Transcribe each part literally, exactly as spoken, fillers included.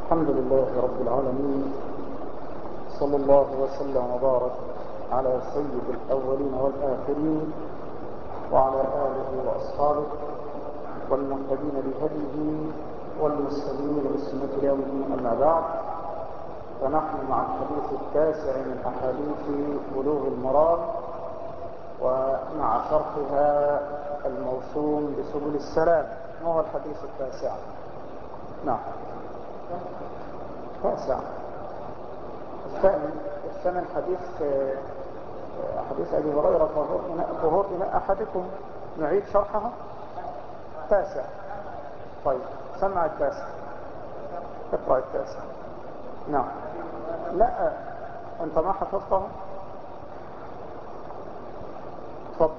الحمد لله رب العالمين، صلى الله وسلم وبارك على سيد الأولين والآخرين وعلى آله وأصحابه والمهتدين بهديه والمستقيمين بسنة اليوم الدين. أما بعد، فنحن مع الحديث التاسع من أحاديث بلوغ المرام ومع شرحها الموسوم بسبل السلام. ما هو الحديث التاسع؟ نعم، تاسع. الثامن الثامن حديث حديث أبي هريرة طهور إناء أحدكم. نعيد شرحها. تاسع. طيب، سمع التاسع، اقرأ التاسع. نعم. لا، أنت ما حفظته. تفضل.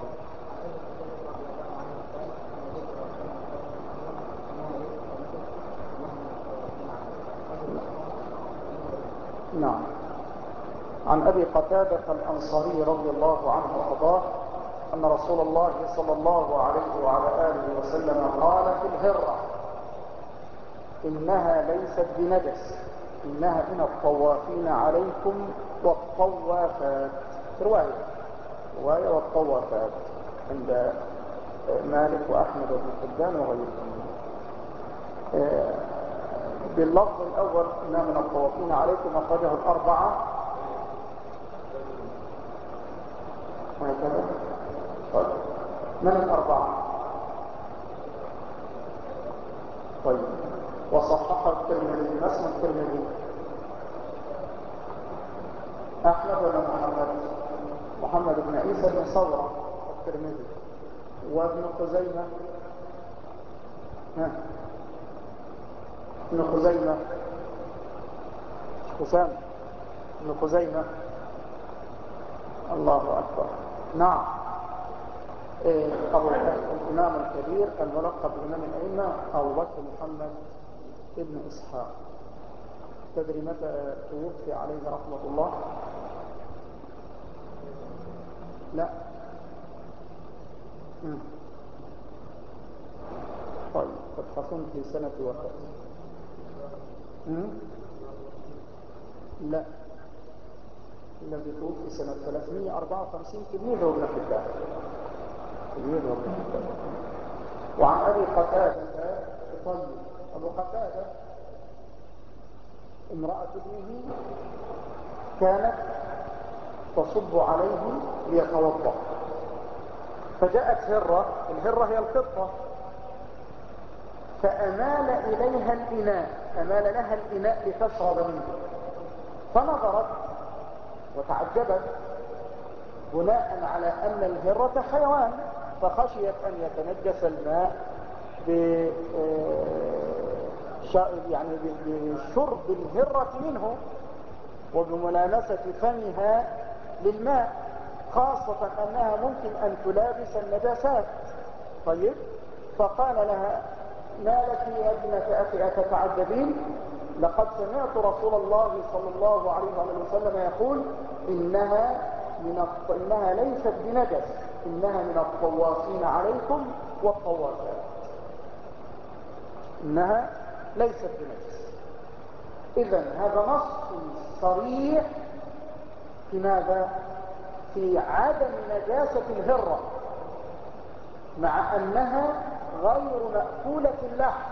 نعم. عن أبي قتادة الأنصاري رضي الله عنه وأرضاه أن رسول الله صلى الله عليه وعلى آله وسلم قال في الهرة: إنها ليست بنجس، إنها من الطوافين عليكم والطوافات. رواية رواية والطوافات عند مالك وأحمد وابن حبان وغيرهم. باللفظ الأول إنها من الطوافين عليكم أخرجه الأربعة وهكذا. طيب، من الأربعة؟ طيب، وصحح الترمذي. ما اسم الترمذي؟ أحمد ولا محمد؟ محمد بن عيسى بن ثورة الترمذي. وابن خزيمة؟ ها، ابن خزيمة حسام ابن خزيمة. الله أكبر. نعم. إيه، أبو الإمام الكبير الملقب بإمام الأئمة أبو بكر محمد ابن إسحاق. تدري متى توفي عليه رحمة الله؟ لا. مم. طيب، تبحثون في سنة وفاته. لا، الذي توفي سنة ثلاثمائة وأربعة وخمسين تلميذه ابن حبان. تلميذه ابن حبان. وعن أبي قتادة. طيب، أبو قتادة امرأة ابنه كانت تصب عليه ليتوضأ، فجاءت هرة. الهرة هي القطة، فأمال إليها الإناء، أمال لها الإناء لتشرب منه، فنظرت وتعجبت بناء على أن الهرة حيوان، فخشيت أن يتنجس الماء ب يعني بشرب الهرة منه وبملامسة فمها للماء، خاصة أنها ممكن أن تلابس النجاسات. طيب، فقال لها: ما لك يا ابنة أخي أتتعجبين؟ لقد سمعت رسول الله صلى الله عليه وسلم يقول: إنها من الط... إنها ليست بنجس، إنها من الطوافين عليكم والطوافات. إنها ليست بنجس. إذن هذا نص صريح في ماذا؟ في عدم نجاسة الهرة، مع أنها غير مأكولة اللحم،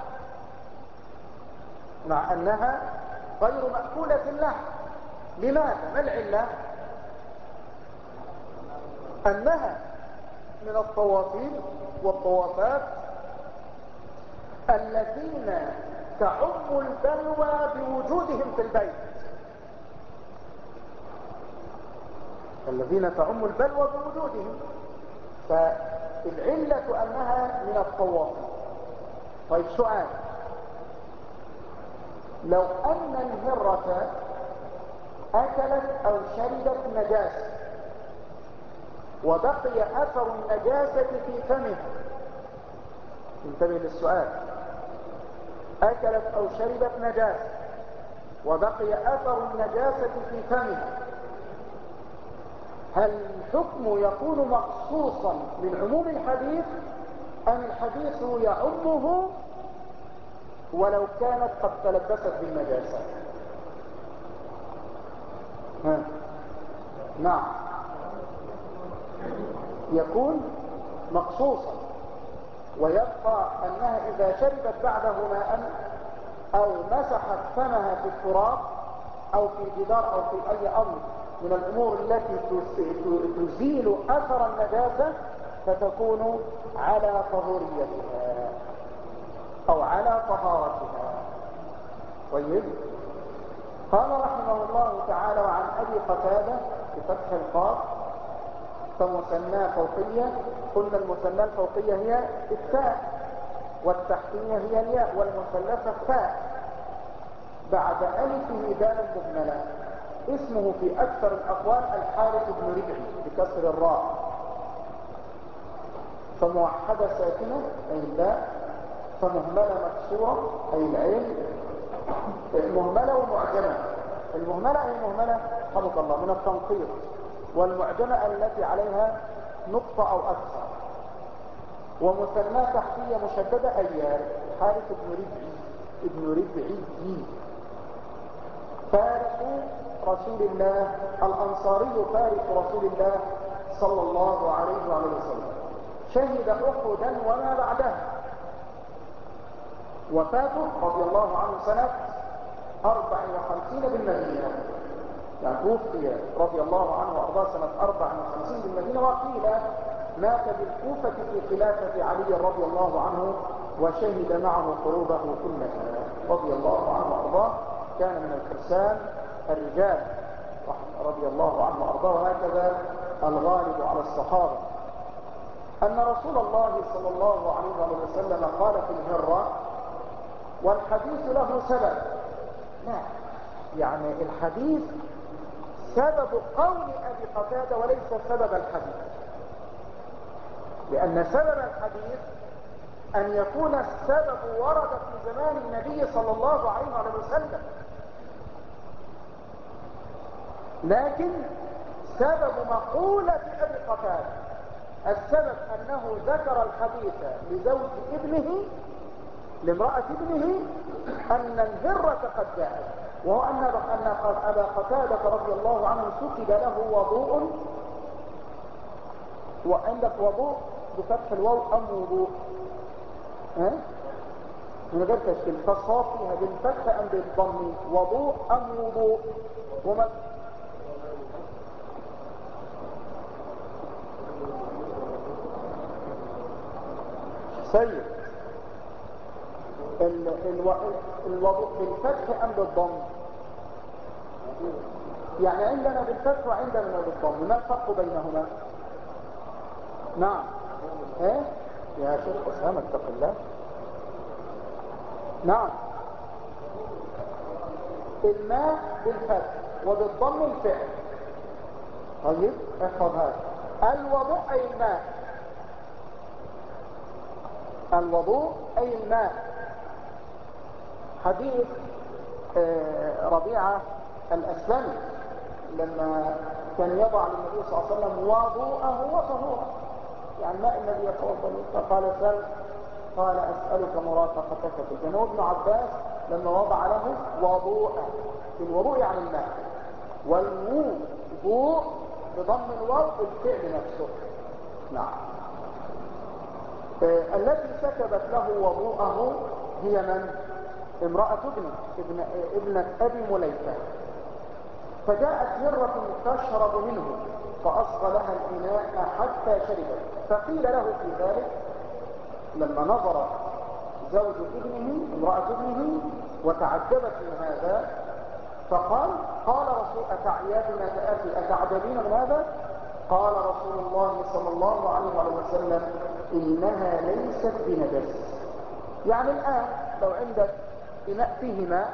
مع أنها غير مأكولة اللحم. لماذا؟ ما العلة؟ أنها من الطوافين والطوافات الذين تعم البلوى بوجودهم في البيت، الذين تعم البلوى بوجودهم، فالعلة أنها من الطوافين. طيب، سؤال: لو أن الهرة أكلت أو شربت نجاسة وبقي أثر النجاسة في فمها، انتبه للسؤال، أكلت أو شربت نجاسة وبقي أثر النجاسة في فمها، هل الحكم يكون مخصوصا من عموم الحديث أم الحديث يعمه ولو كانت قد تلبست بالنجاسة. ها. نعم، يكون مقصوصا، ويبقى أنها إذا شربت بعده ماء أو مسحت فمها في التراب أو في جدار أو في أي أمر من الأمور التي تزيل أثر النجاسة فتكون على طهوريتها أو على طهارتها. طيب، قال رحمه الله تعالى: وعن أبي قتادة بفتح القاف فمثنى فوقية. قلنا المثنى الفوقية هي التاء، والتحتية هي الياء، والمثلثة التاء بعد ألفه دال مهملة. اسمه في أكثر الأقوال الحارث بن ربعي بكسر الراء، فموحدة ساكنة أي الباء، فمهملة مكسورة أي العين، مهملة ومعجمة. المهملة أي مهملة حفظ الله من التنقيط، والمعجمة التي عليها نقطة أو أكثر، ومثنى تحتية مشددة أي حارث بن ربعي ابن ربعي فارس رسول الله الأنصاري، فارس رسول الله صلى الله عليه وعليه وسلم. شهد أحدا وما بعدها. وفاته رضي الله عنه سنة أربع وخمسين بالمدينة، يعني توفي رضي الله عنه وأرضاه سنة أربع وخمسين بالمدينة، وقيل مات بالكوفة في خلافة علي رضي الله عنه، وشهد معه قروبه كلها رضي الله عنه وأرضاه. كان من الفرسان الرجال رضي الله عنه وأرضاه، وهكذا الغالب على الصحابة. أن رسول الله صلى الله عليه وسلم قال في الهرة، والحديث له سبب. لا، يعني الحديث سبب قول أبي قتادة وليس سبب الحديث، لأن سبب الحديث أن يكون السبب ورد في زمان النبي صلى الله عليه وسلم، لكن سبب مقولة أبي قتادة السبب أنه ذكر الحديث لزوج ابنه لامرأة ابنه أن الهرة قد جاءت، وهو أن أبا قتادة رضي الله عنه كتب له وضوء، وعندك وضوء بفتح الواو أم وضوء؟ ها؟ من غير تشكيل، فالصواب فيها بالفتح أم بالضم؟ وضوء أم وضوء؟ وما سيد الوضوء بالفتح أم بالضم؟ يعني عندنا بالفتح وعندنا بالضم، ما الفرق بينهما؟ نعم. ايه يا شيخ أسامة اتق الله. نعم، الماء بالفتح وبالضم الفعل. طيب احفظ هذا. الوضوء أي الماء، الوضوء أي الماء. حديث ربيعة الأسلمي لما كان يضع للنبي صلى الله عليه وسلم وضوءه وطهوره، يعني ماء الذي يتوضا، فقال سل قال أسألك مرافقتك في الجنة. وابن عباس لما وضع له وضوءه، الوضوء يعني الماء، والوضوء بضم الواو الفعل نفسه. نعم. آه التي سكبت له وضوءه هي من؟ امرأة ابنه ابن ابنة أبي مليكة. فجاءت هرة تشرب منه فأصغى لها الإناء حتى شربت، فقيل له في ذلك لما نظرت زوج ابنه امرأة ابنه وتعجبت من هذا، فقال قال رسول أتعيادنا تأتي أتعجبين من هذا؟ قال رسول الله صلى الله عليه وسلم إنها ليست بنجس. يعني الآن لو عندك إناء فيه ماء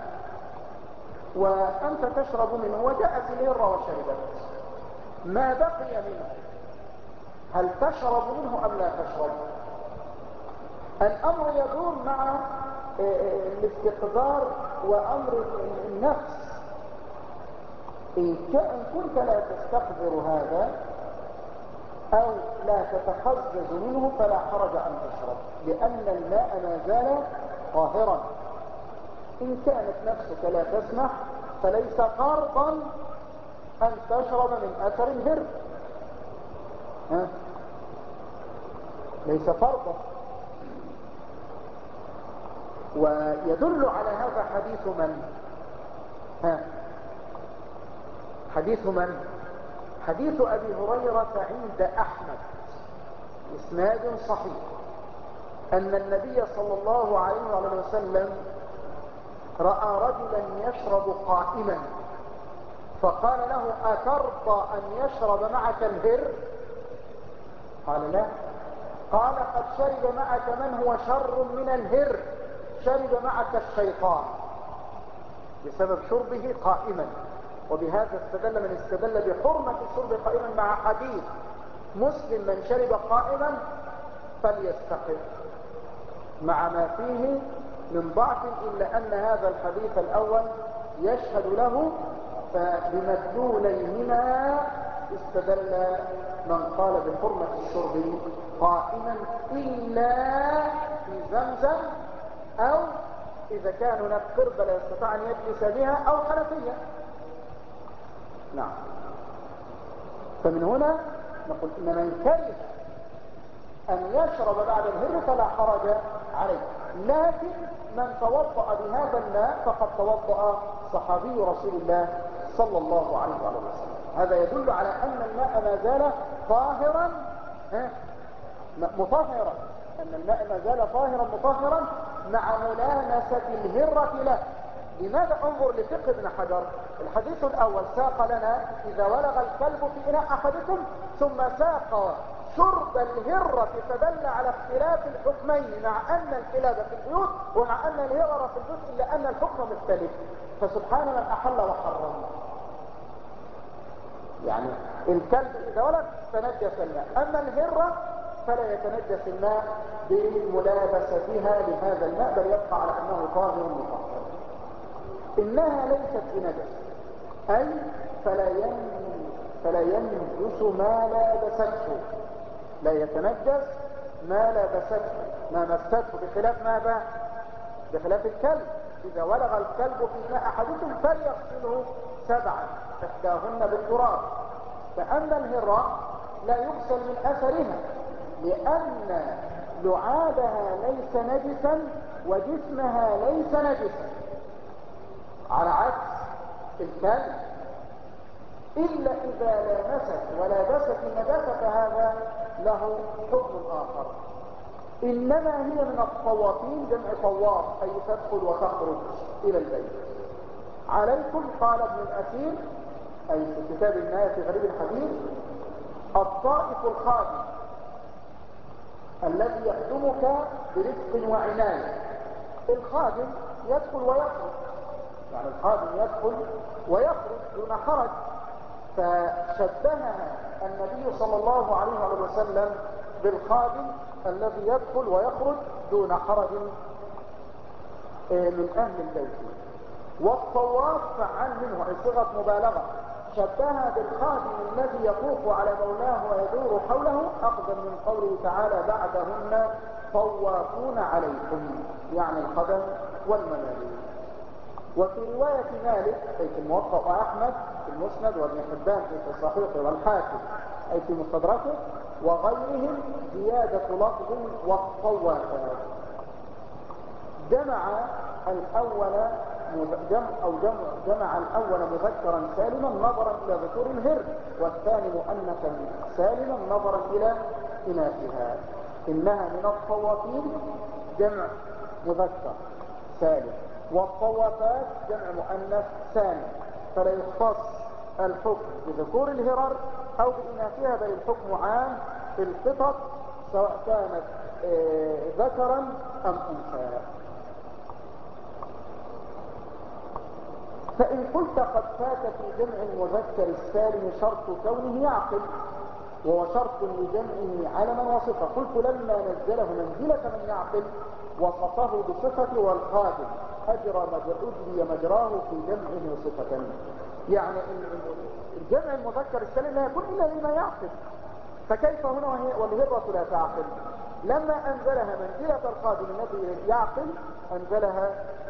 وأنت تشرب منه وجاءت الهرة وشربت، ما بقي منه هل تشرب منه أم لا تشرب؟ الأمر يدور مع الاستقذار وأمر النفس. إن كنت لا تستقذر هذا أو لا تتخزز منه فلا حرج أن تشرب، لأن الماء ما زال طاهرا إن كانت نفسك لا تسمح فليس فرضا أن تشرب من أثر الهر، ها؟ ليس فرضا. ويدل على هذا حديث من؟ ها؟ حديث من؟ حديث أبي هريرة عند أحمد إسناد صحيح أن النبي صلى الله عليه وسلم رأى رجلا يشرب قائما فقال له أترضى أن يشرب معك الهر؟ قال لا. قال قد شرب معك من هو شر من الهر، شرب معك الشيطان بسبب شربه قائما. وبهذا استدل من استدل بحرمة الشرب قائما مع حديث مسلم من شرب قائما فليستقر، مع ما فيه من ضعف، إلا أن هذا الحديث الأول يشهد له، فبمدلوليهما استدل من قال بحرمة الشرب قائما إلا في زمزم، أو إذا كان هناك قربة لا يستطيع أن يجلس بها، أو حنفية. نعم. فمن هنا نقول إن من كره أن يشرب بعد الهر فلا حرج عليه، لكن من توضأ بهذا الماء فقد توضأ صحابي رسول الله صلى الله عليه وسلم. هذا يدل على أن الماء ما زال طاهرا مطهرا، أن الماء ما زال طاهرا مطهرا مع ملامسة الهرة له. لماذا؟ انظر لفقه ابن حجر. الحديث الأول ساق لنا إذا ولغ الكلب في إناء أحدكم، ثم ساق شرب الهرة فدل على اختلاف الحكمين، مع أن الكلاب في البيوت ومع أن الهرة في البيوت، إلا أن الحكم مختلف. فسبحان من أحل وحرم. يعني الكلب إذا ولغ تنجس الماء، أما الهرة فلا يتنجس الماء بملابستها لهذا الماء، بل يبقى على أنه طاهر مطهر. إنها ليست بنجس، أي فلا فلا ينجس ما لابسته، لا يتنجس ما لابسته ما مسته، بخلاف ماذا؟ بخلاف الكلب. إذا ولغ الكلب في ماء أحدكم فليغسله سبعا، إحداهن بالتراب. فأما الهرة لا يغسل من أثرها، لأن لعابها ليس نجسا وجسمها ليس نجسا، على عكس الكلب. إلا إذا لامست ولابست النجاسة فهذا له حكم آخر. إنما هي من الطوافين، جمع طواف، أي تدخل وتخرج إلى البيت. عليكم قال ابن الأثير، أي في كتاب النهاية في غريب الحديث، الطائف الخادم الذي يخدمك برفق وعناية. الخادم يدخل ويخرج، يعني الخادم يدخل ويخرج دون حرج. فشبهها النبي صلى الله عليه وسلم بالخادم الذي يدخل ويخرج دون حرج من أهل البيت. والطواف فعل منه، أي صيغة مبالغة، شبهها بالخادم الذي يطوف على مولاه ويدور حوله، أخذا من قوله تعالى بعدهن طوافون عليكم، يعني الخدم والمماليك. وفي رواية مالك أي في الموطأ وأحمد في المسند وابن حبان في صحيحه والحاكم أي في مستدركه وغيرهم زيادة لفظ والطوافات. جمع الأول جمع أو جمع, جمع الأول مذكرا سالما نظرا إلى ذكور الهر، والثاني مؤنثا سالما نظرا إلى إناثها. إنها من الطوافين جمع مذكر سالم، والطوافات جمع مؤنث سالم، فلا يختص الحكم بذكور الهرر أو بإناثها، بل الحكم عام في القطط سواء كانت ذكرا أم أنثى. فإن قلت قد فات في جمع المذكر السالم شرط كونه يعقل، وهو شرط لجمعه علما وصفة، قلت لما نزله منزلة من يعقل وصفه بصفة والخادم أجرى أجري مجراه في جمعه صفة. يعني الجمع المذكر السالم لا يكون إلا لما يعقل، فكيف هنا والهرة لا تعقل؟ لما أنزلها منزلة الخادم الذي يعقل أنزلها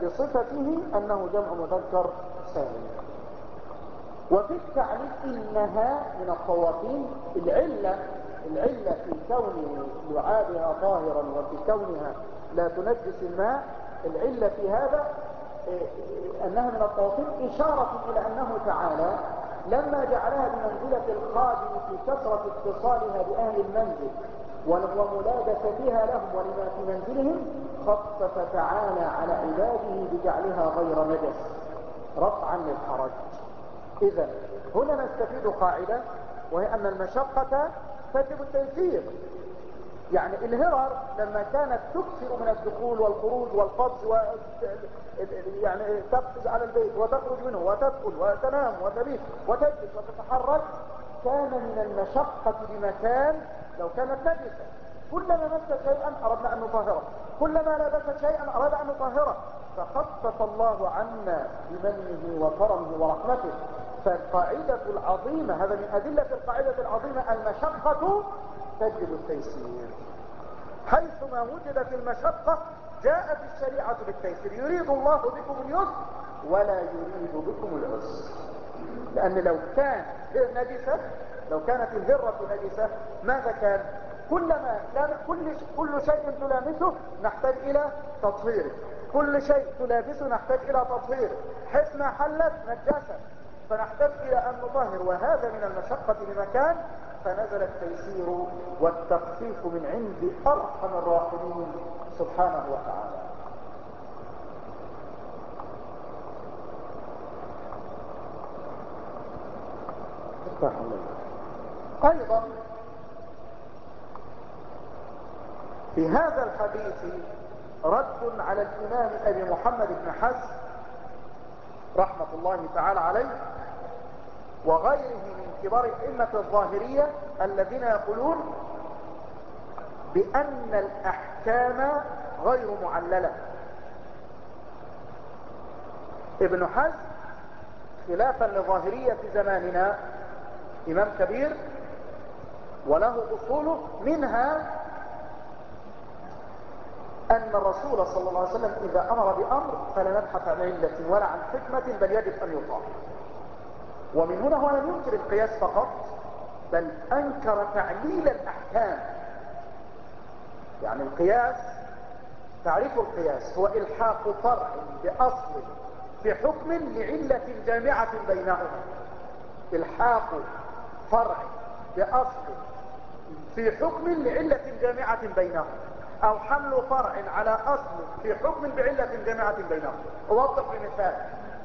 بصفته أنه جمع مذكر سالم. وفي التعليل إنها من الطوافين، العلة العلة في كون لعابها طاهرا وفي كونها لا تنجس الماء، العلة في هذا أنها من الطوافين إشارة إلى أنه تعالى لما جعلها بمنزلة الخادم في كثرة اتصالها بأهل المنزل وملادفتها لهم ولما في منزلهم، خفف تعالى على عباده بجعلها غير نجس رفعا للحرج. إذن هنا نستفيد قاعدة، وهي أن المشقة تجب التيسير. يعني الهرر لما كانت تكثر من الدخول والخروج والقبض و... يعني تقفز على البيت وتخرج منه وتدخل وتنام وتبيت وتجلس وتتحرك، كان من المشقة بمكان لو كانت نجسة. كلما مست شيئا أردنا أن نطهره، كلما لبست شيئا أراد أن نطهره، فخفف الله عنا بمنه وكرمه ورحمته. فالقاعدة العظيمة، هذا من أدلة القاعدة العظيمة، المشقة تجب التيسير. حيثما وجدت المشقة جاءت الشريعة بالتيسير. يريد الله بكم اليسر ولا يريد بكم العسر. لأن لو كان نجسة، لو كانت الهرة نجسة، ماذا كان؟ كلما كل كل شيء تلامسه نحتاج إلى تطهيره، كل شيء تلابسه نحتاج إلى تطهيره، حيث ما حلت نجاسة فنحتاج إلى أن نطهر. وهذا من المشقة بمكان، فنزل التيسير والتخفيف من عند أرحم الراحمين سبحانه وتعالى. أيضا في هذا الحديث رد على الإمام أبي محمد بن حزم رحمة الله تعالى عليه وغيره من كبار الأئمة الظاهرية الذين يقولون بأن الأحكام غير معللة. ابن حزم خلافا لظاهرية زماننا إمام كبير وله أصوله، منها أن الرسول صلى الله عليه وسلم إذا أمر بأمر فلا نبحث عن علة ولا عن حكمة، بل يجب أن يطاع. ومن هنا هو لم ينكر القياس فقط، بل أنكر تعليل الأحكام. يعني القياس، تعريف القياس هو إلحاق فرع بأصل في حكم لعلة جامعة بينهما. إلحاق فرع بأصل في حكم لعلة جامعة بينهما، أو حمل فرع على أصل في حكم بعلة جامعة بينهما. أوضح بمثال: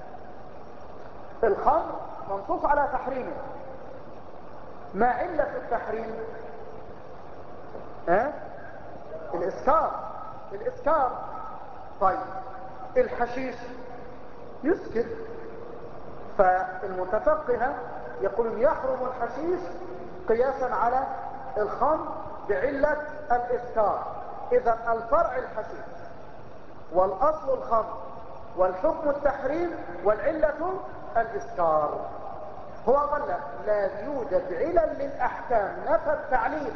الخمر منصوص على تحريمه، ما علة التحريم؟ أه؟ الإسكار. الإسكار. طيب الحشيش يسكر، فالمتفقهة يقولون يحرم الحشيش قياسا على الخمر بعلة الإسكار. إذا الفرع الحشيش والأصل الخمر والحكم التحريم والعلة الإسكار. هو قال لا يوجد علل للأحكام نفى التعليل.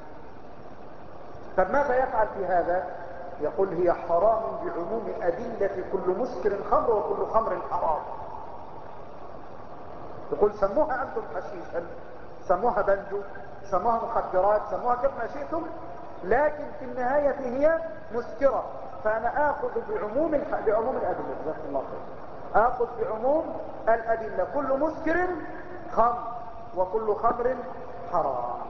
فماذا يفعل في هذا؟ يقول هي حرام بعموم أدلة كل مسكر خمر وكل خمر حرام. يقول سموها أنتم حشيشا، سموها بنجو، سموها مخدرات، سموها كيف ما شئتم، لكن في النهاية هي مسكرة. فأنا آخذ بعموم الح... بعموم الأدلة. جزاك الله خير. آخذ بعموم الأدلة، كل مسكر خمر وكل خمر حرام.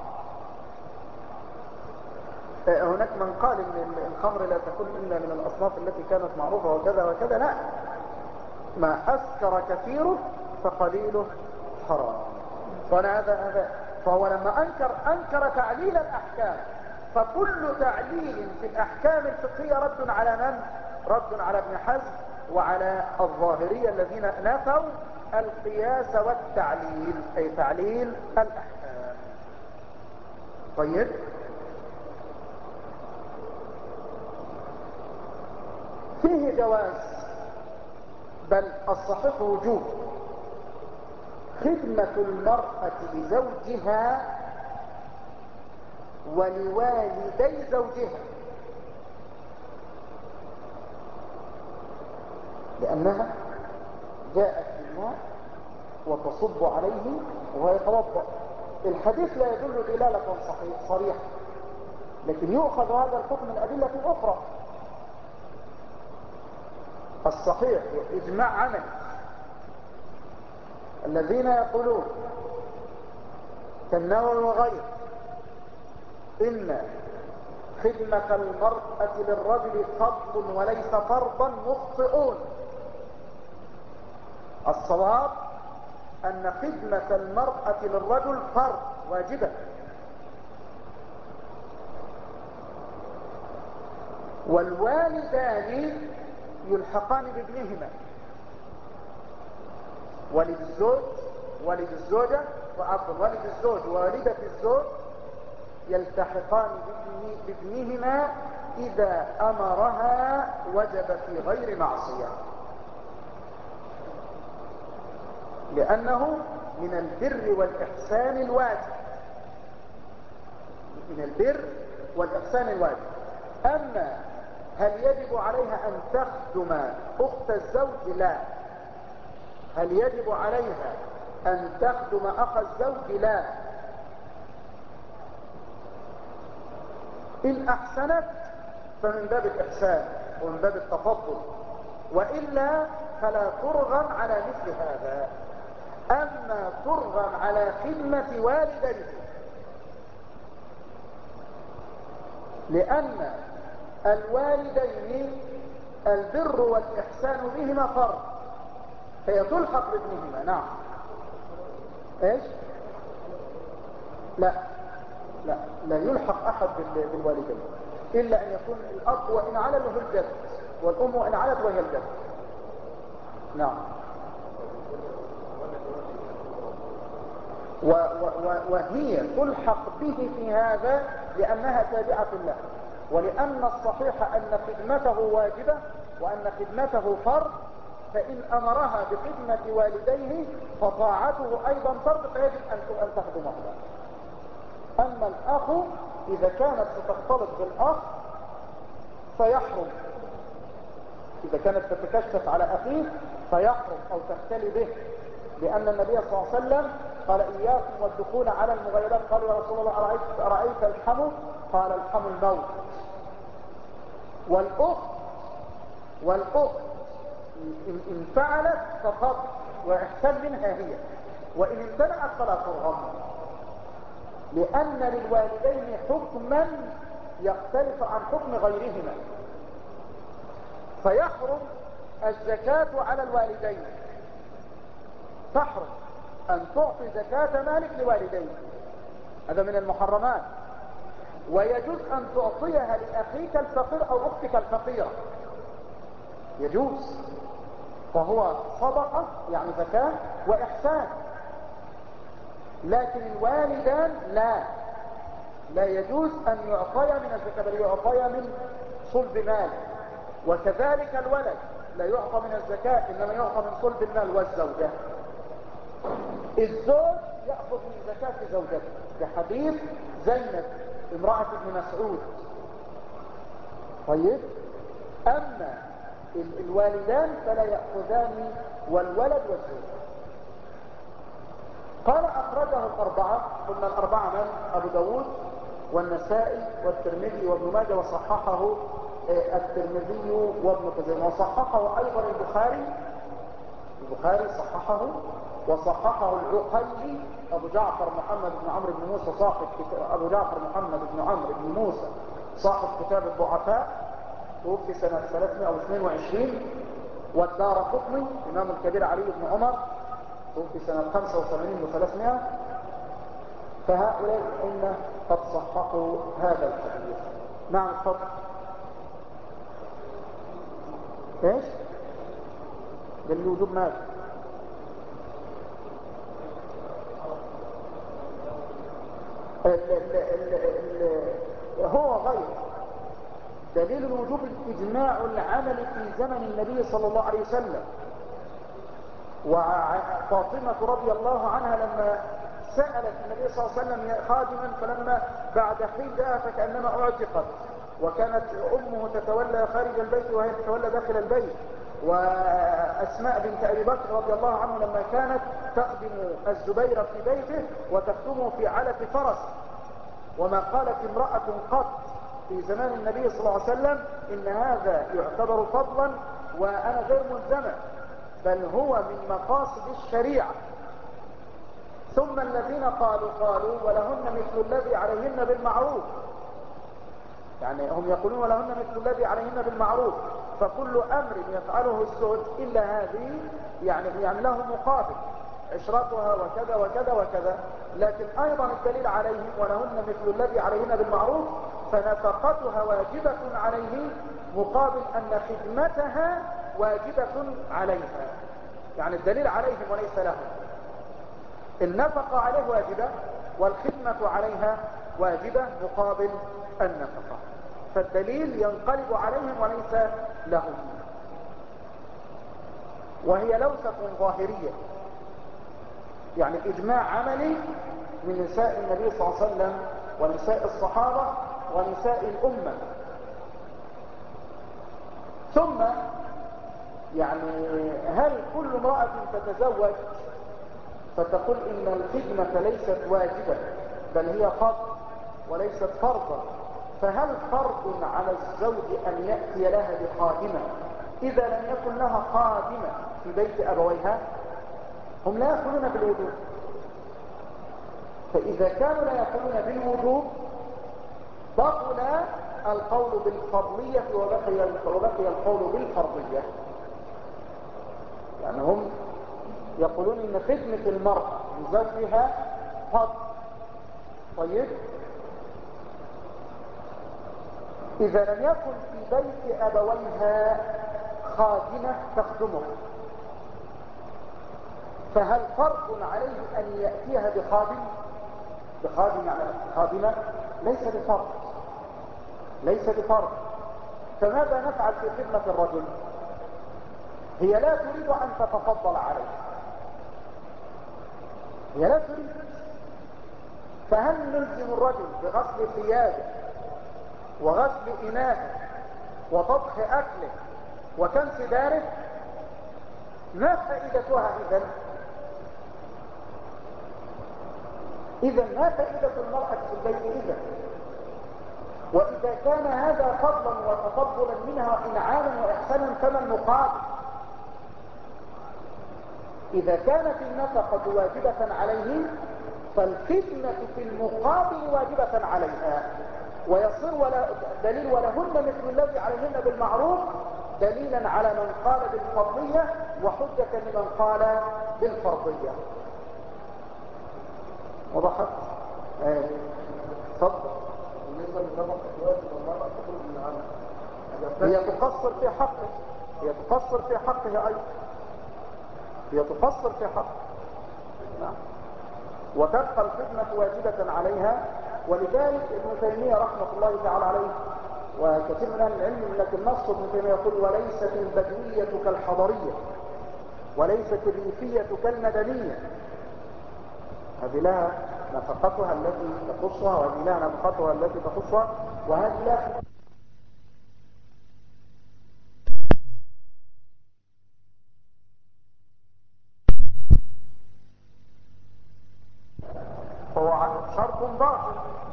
هناك من قال ان الخمر لا تكون الا من الاصناف التي كانت معروفه وكذا وكذا. لا، ما اسكر كثيره فقليله حرام. فهذا هذا فهو لما انكر انكر تعليل الاحكام. فكل تعليل في الاحكام الفقهيه رد على من؟ رد على ابن حزم وعلى الظاهريه الذين نفوا القياس والتعليل، اي تعليل الاحكام. طيب، فيه جواز، بل الصحيح وجوب خدمة المرأة لزوجها ولوالدي زوجها. لأنها جاءت بالماء وتصب عليه وهو يتوضأ. الحديث لا يدل دلالة صريحة، لكن يؤخذ هذا الحكم من أدلة أخرى. الصحيح وإجماع عملي الذين يقولون كالنووي وغيره إن خدمة المرأة للرجل فضل وليس فرضا مخطئون. الصواب أن خدمة المرأة للرجل فرض واجبة، والوالدان يلحقان بابنهما. والد الزوج والد الزوجة وعفوا والد الزوج ووالدة الزوج يلتحقان بابنهما إذا أمرها وجب في غير معصية، لأنه من البر والإحسان الواجب، من البر والإحسان الواجب. أما هل يجب عليها أن تخدم أخت الزوج؟ لا. هل يجب عليها أن تخدم أخ الزوج؟ لا. إن أحسنت فمن باب الإحسان ومن باب التفضل، وإلا فلا ترغم على مثل هذا. أما ترغم على خدمة والديه، لأن الوالدين البر والإحسان بهما فرض، فهي تلحق بابنهما. نعم. ايش؟ لا لا لا يلحق أحد بالوالدين إلا أن يكون الأب وإن على له الجد، والأم وإن علت وهي الجد. نعم. و و وهي تلحق به في هذا لأنها تابعة له، ولأن الصحيح أن خدمته واجبة وأن خدمته فرض، فإن أمرها بخدمة والديه فطاعته أيضا فرض، فيجب أن تخدمهما. أما الأخ إذا كانت ستختلط بالأخ فيحرم، إذا كانت تتكشف على أخيه فيحرم أو تختلي به، لأن النبي صلى الله عليه وسلم قال إياكم والدخول على المغيرات. قالوا يا رسول الله أرأيت, أرأيت الحم؟ قال الحم الموت. والأخت والأخت إن فعلت فقط وإحسان منها هي، وإن امتنعت فلا ترغم، لأن للوالدين حكما يختلف عن حكم غيرهما. فيحرم الزكاة على الوالدين، تحرم أن تعطي زكاة مالك لوالدين، هذا من المحرمات. ويجوز أن تعطيها لأخيك الفقير أو أختك الفقيرة، يجوز، فهو صدقة يعني زكاة وإحسان. لكن الوالدان لا لا يجوز أن يعطيا من الزكاة، بل يعطيا من صلب مال. وكذلك الولد لا يعطى من الزكاة، إنما يعطى من صلب المال. والزوجة الزوج يأخذ من زكاة زوجته، بحديث زينب امرأة ابن مسعود. طيب، أما الوالدان فلا يأخذان، والولد والزوج. قال أخرجه الأربعة، قلنا الأربعة من؟ أبو داود والنسائي والترمذي وابن ماجه، وصححه الترمذي وابن خزيمة، وصححه أيضا البخاري البخاري صححه، وصححه العقيلي أبو جعفر محمد بن عمرو بن موسى صاحب أبو جعفر محمد بن عمرو بن موسى صاحب كتاب الضعفاء، توفي سنة ثلاثمائة واثنين وعشرين. والدارقطني إمام الكبير علي بن عمر توفي سنة خمسة وثمانين وثلاثمائة. فهؤلاء الأئمة قد صححوا هذا الحديث. نعم اتفضل. ايش؟ دليل وجوب ماذا؟ هو غير دليل الوجوب الإجماع العمل في زمن النبي صلى الله عليه وسلم. وفاطمة رضي الله عنها لما سألت النبي صلى الله عليه وسلم خادما، فلما بعد حين جاء فكأنما اعتقت، وكانت أمه تتولى خارج البيت وهي تتولى داخل البيت، وأسماء بنت أبي بكر رضي الله عنه لما كانت تخدم الزبير في بيته وتخدمه في علة فرس، وما قالت امرأة قط في زمان النبي صلى الله عليه وسلم إن هذا يعتبر فضلا وأنا غير ملزمة، بل هو من مقاصد الشريعة. ثم الذين قالوا قالوا ولهن مثل الذي عليهن بالمعروف، يعني هم يقولون ولهن مثل الذي عليهن بالمعروف، فكل أمر يفعله الزوج إلا هذه يعني, يعني له مقابل، عشرتها وكذا وكذا وكذا. لكن أيضا الدليل عليهم ولهن مثل الذي عليهن بالمعروف، فنفقتها واجبة عليه مقابل أن خدمتها واجبة عليها، يعني الدليل عليهم وليس لهم. النفقة عليه واجبة والخدمة عليها واجبة مقابل النفقة، فالدليل ينقلب عليهم وليس لهم. وهي لوثة ظاهرية، يعني إجماع عملي من نساء النبي صلى الله عليه وسلم ونساء الصحابة ونساء الأمة. ثم يعني هل كل امرأة تتزوج فتقول إن الخدمة ليست واجبة بل هي فرض وليست فرضا، فهل فرض على الزوج أن يأتي لها بخادمة إذا لم يكن لها خادمة في بيت أبويها؟ هم لا يقولون بالوجوب، فإذا كانوا لا يقولون بالوجوب بطل القول بالفضلية وبقي, وبقي القول بالفرضية. يعني هم يقولون إن خدمة المرأة لزوجها فرض. طيب إذا لم يكن في بيت أبويها خادمة تخدمه، فهل فرض عليه أن يأتيها بخادم؟ بخادم يعني خادمة ليس بفرض، ليس بفرض. فماذا نفعل في خدمة الرجل؟ هي لا تريد أن تتفضل عليه، هي لا تريد، فهل نلزم الرجل بغسل ثيابه وغسل إناءه وطبخ أكله وكنس داره؟ ما فائدتها إذن؟ إذن ما فائدة المرأة في البيت إذن؟ وإذا كان هذا فضلا وتفضلا منها إنعاما وإحسانا فما المقابل؟ إذا كانت النفقة واجبة عليه فالخدمة في المقابل واجبة عليها، ويصير ولا دليل ولهن مثل الذي عليهن بالمعروف دليلا على من قال بالفرضية وحجة لمن قال بالفرضية. وضحت؟ ايه تفضل. بالنسبة للنفقة واجب المرأة تخرج من العمل، هي تقصر في حقه، هي تقصر في حقه أيضا، هي تقصر في حقه، نعم، وتبقى الخدمة واجبة عليها. ولذلك ابن تيمية رحمة الله تعالى عليه وكثير من العلم، لكن نص ابن تيمية يقول وليست البدوية كالحضرية وليست الريفية كالمدنية، هذه لها نفقتها التي تخصها وهذه لها نفقتها التي تخصها، وهذه لا. فهو شرط باطل،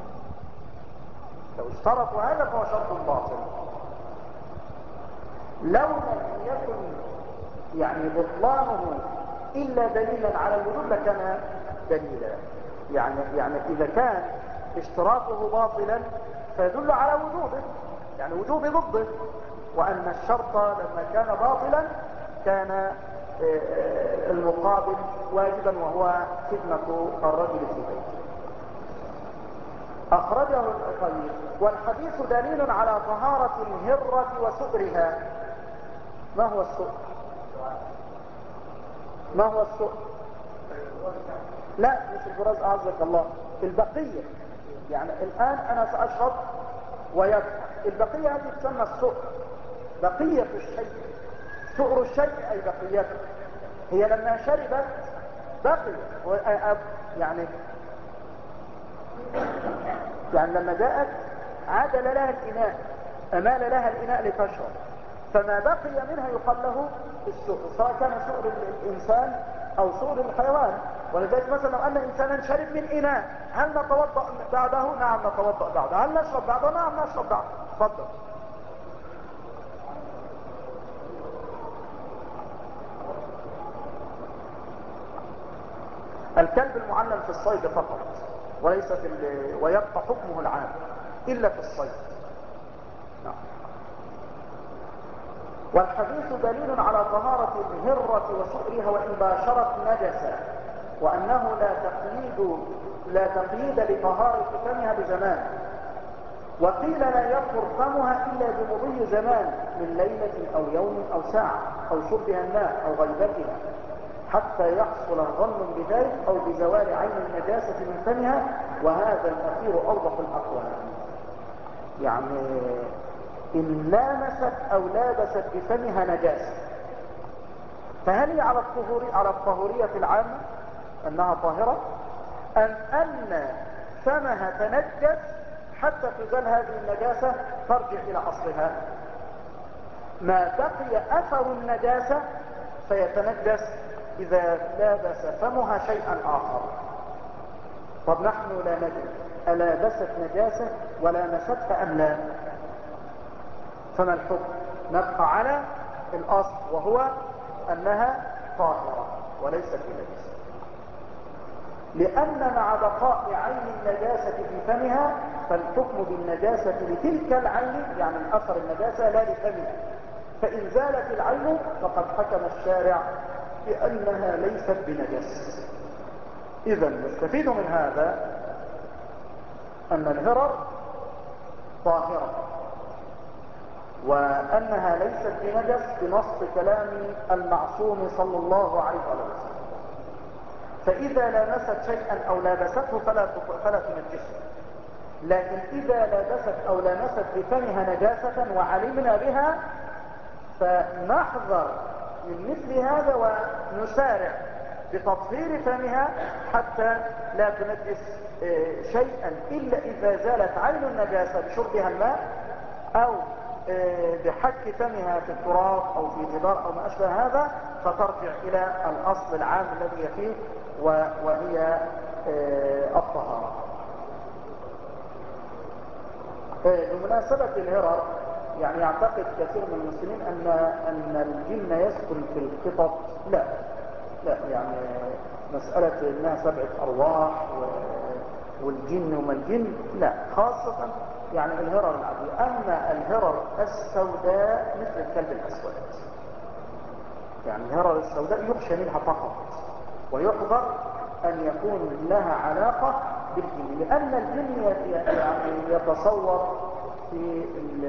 لو اشترطوا هذا فهو شرط باطل. لو لم يكن يعني بطلانه إلا دليلا على الوجوب لكان دليلا، يعني يعني إذا كان اشتراطه باطلا فيدل على وجوبه، يعني وجوب ضده، وأن الشرط لما كان باطلا كان المقابل واجبا وهو خدمة الرجل في بيته. أخرجه البخاري. والحديث دليل على طهارة الهرة وسؤرها. ما هو السؤر؟ ما هو السؤر؟ لا مش البراز، أعزك الله، البقية. يعني الآن أنا سأشرب ويبقى البقية هذه تسمى السؤر، بقية الشيء. سؤر الشيء أي بقيته، هي لما شربت بقي، يعني يعني لما جاءت عادل لها الإناء، أمال لها الإناء لتشرب، فما بقي منها يقال له السؤر، سواء كان سؤر الإنسان أو سؤر الحيوان. ولذلك مثلا لو أن إنسانا شرب من إناء، هل نتوضأ بعده؟ نعم نتوضأ بعده. هل نشرب بعده؟ نعم نشرب بعده. تفضل. الكلب المعلم في الصيد فقط، وليس في ال... ويبقى حكمه العام إلا في الصيد. نعم. والحديث دليل على طهارة الهرة وسؤرها وإن باشرت نجسا، وأنه لا تقييد لا تقييد لطهارة فمها بزمان، وقيل لا يطهر فمها إلا بمضي زمان من ليلة أو يوم أو ساعة أو شربها الماء أو غيبتها حتى يحصل الظن بذلك أو بزوال عين النجاسة من فمها، وهذا الأخير أوضح الأقوال. يعني إن لامست أو لابست بفمها نجاسة، فهل هي على الطهوري على الطهورية العامة أنها طاهرة، أم أن فمها تنجس حتى تزال هذه النجاسة ترجع إلى أصلها؟ ما بقي أثر النجاسة فيتنجس إذا لابس فمها شيئا آخر. طب نحن لا ندري ألابست نجاسة ولامستها أم لا؟ فما الحكم؟ نبقى على الأصل وهو أنها طاهرة وليست بنجاسة، لأن مع بقاء عين النجاسة في فمها فالحكم بالنجاسة لتلك العين، يعني الأثر النجاسة لا لفمها، فإن زالت العين فقد حكم الشارع بأنها ليست بنجس. إذا نستفيد من هذا أن الهرر طاهرة وأنها ليست بنجس بنص كلام المعصوم صلى الله عليه وسلم. فإذا لامست شيئا أو لابسته فلا فلا تنجسه، لكن إذا لابست أو لامست بفمها نجاسة وعلمنا بها فنحذر من مثل هذا ونسارع بتطهير فمها حتى لا تنجس شيئا إلا إذا زالت عين النجاسة بشربها الماء أو بحك فمها في التراب أو في جدار أو ما أشبه هذا، فترجع إلى الأصل العام الذي فيه وهي الطهارة. بمناسبة الهرر، يعني يعتقد كثير من المسلمين أن أن الجن يسكن في القطط. لا لا، يعني مسألة أنها سبعة أرواح والجن وما الجن لا، خاصة يعني الهرر العادية. أما الهرر السوداء مثل الكلب الأسود، يعني الهرر السوداء يخشى منها فقط، ويحذر أن يكون لها علاقة بالجن، لأن الجن يعني يتصور في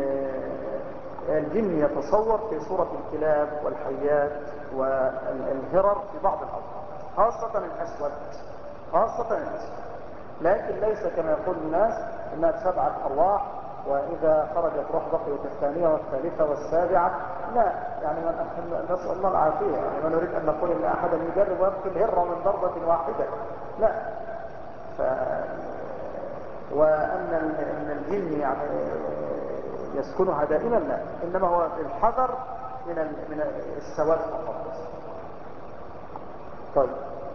الجن يتصور في صورة الكلاب والحيات والهرر في بعض الأوقات، خاصة الأسود خاصة الأسود لكن ليس كما يقول الناس إنها سبعة أرواح وإذا خرجت روح بقيت الثانية والثالثة والسابعة. لا، يعني من نسأل الله العافية، يعني ما نريد أن نقول إن أحدا يجرب ويبقي الهرة من ضربة واحدة، لا. ف... وأن أن الجن يعني يسكنها دائما، لا، إنما هو الحذر من من السواد فقط. طيب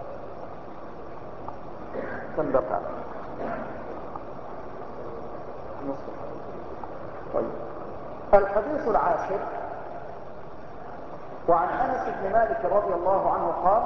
كم بقى؟ طيب الحديث العاشر، وعن أنس بن مالك رضي الله عنه قال: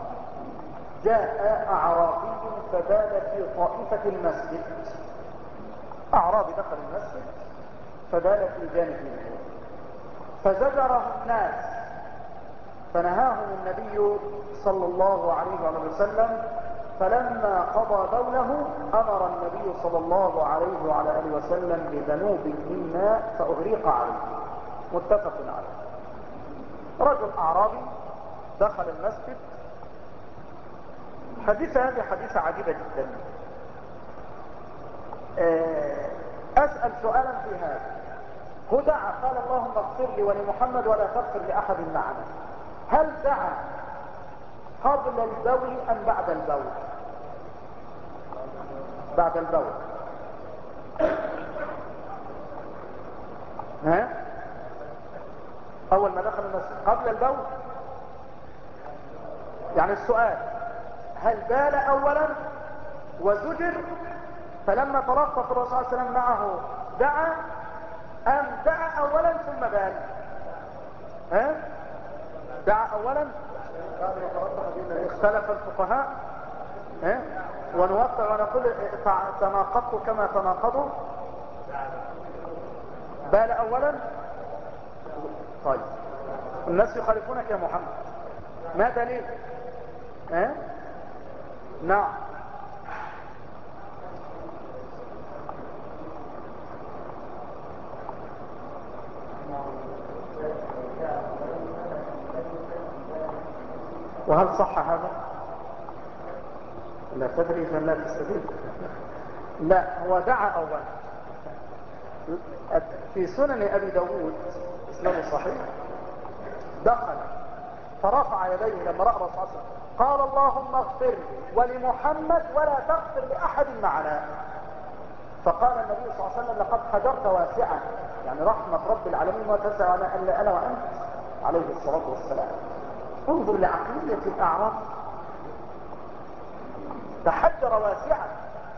جاء أعرابي فبال في طائفة المسجد. أعرابي دخل المسجد فبال في جانب منه فزجره الناس فنهاهم النبي صلى الله عليه وسلم، فلما قضى بوله أمر النبي صلى الله عليه وعلى آله وسلم بذنوب من ماء فأغريق عليه. متفق عليه. رجل أعرابي دخل المسجد. حديث هذه حديثة عجيبة جدا. أسأل سؤالا في هذا: هو دعا قال اللهم اغفر لي ولمحمد ولا تغفر لأحد معنا، هل دعا قبل البول أم بعد البول؟ بعد البول. ها؟ اول ما دخل المسجد قبل البول. يعني السؤال هل بال اولا وزجر فلما تلطف الرسول صلى الله عليه وسلم معه دعا، ام دعا اولا ثم بال؟ ها دعا اولا؟ اختلف الفقهاء ها ونوقع ونقول تناقضوا كما تناقضوا. بال اولا. طيب الناس يخالفونك يا محمد، ما دليل؟ ها نعم. وهل صح هذا؟ لا تدري إذا لا تستدل. لا هو دعا أولا. في سنن أبي داود إسناده صحيح دخل فرفع يديه لما رأى الرسول صلى الله عليه وسلم قال اللهم اغفر ولمحمد ولا تغفر لأحد معنا. فقال النبي صلى الله عليه وسلم لقد حجرت واسعا، يعني رحمة رب العالمين وتسع أنا ألا أنا وأنت عليه الصلاة والسلام. انظر لعقلية الأعراب، تحجر واسعا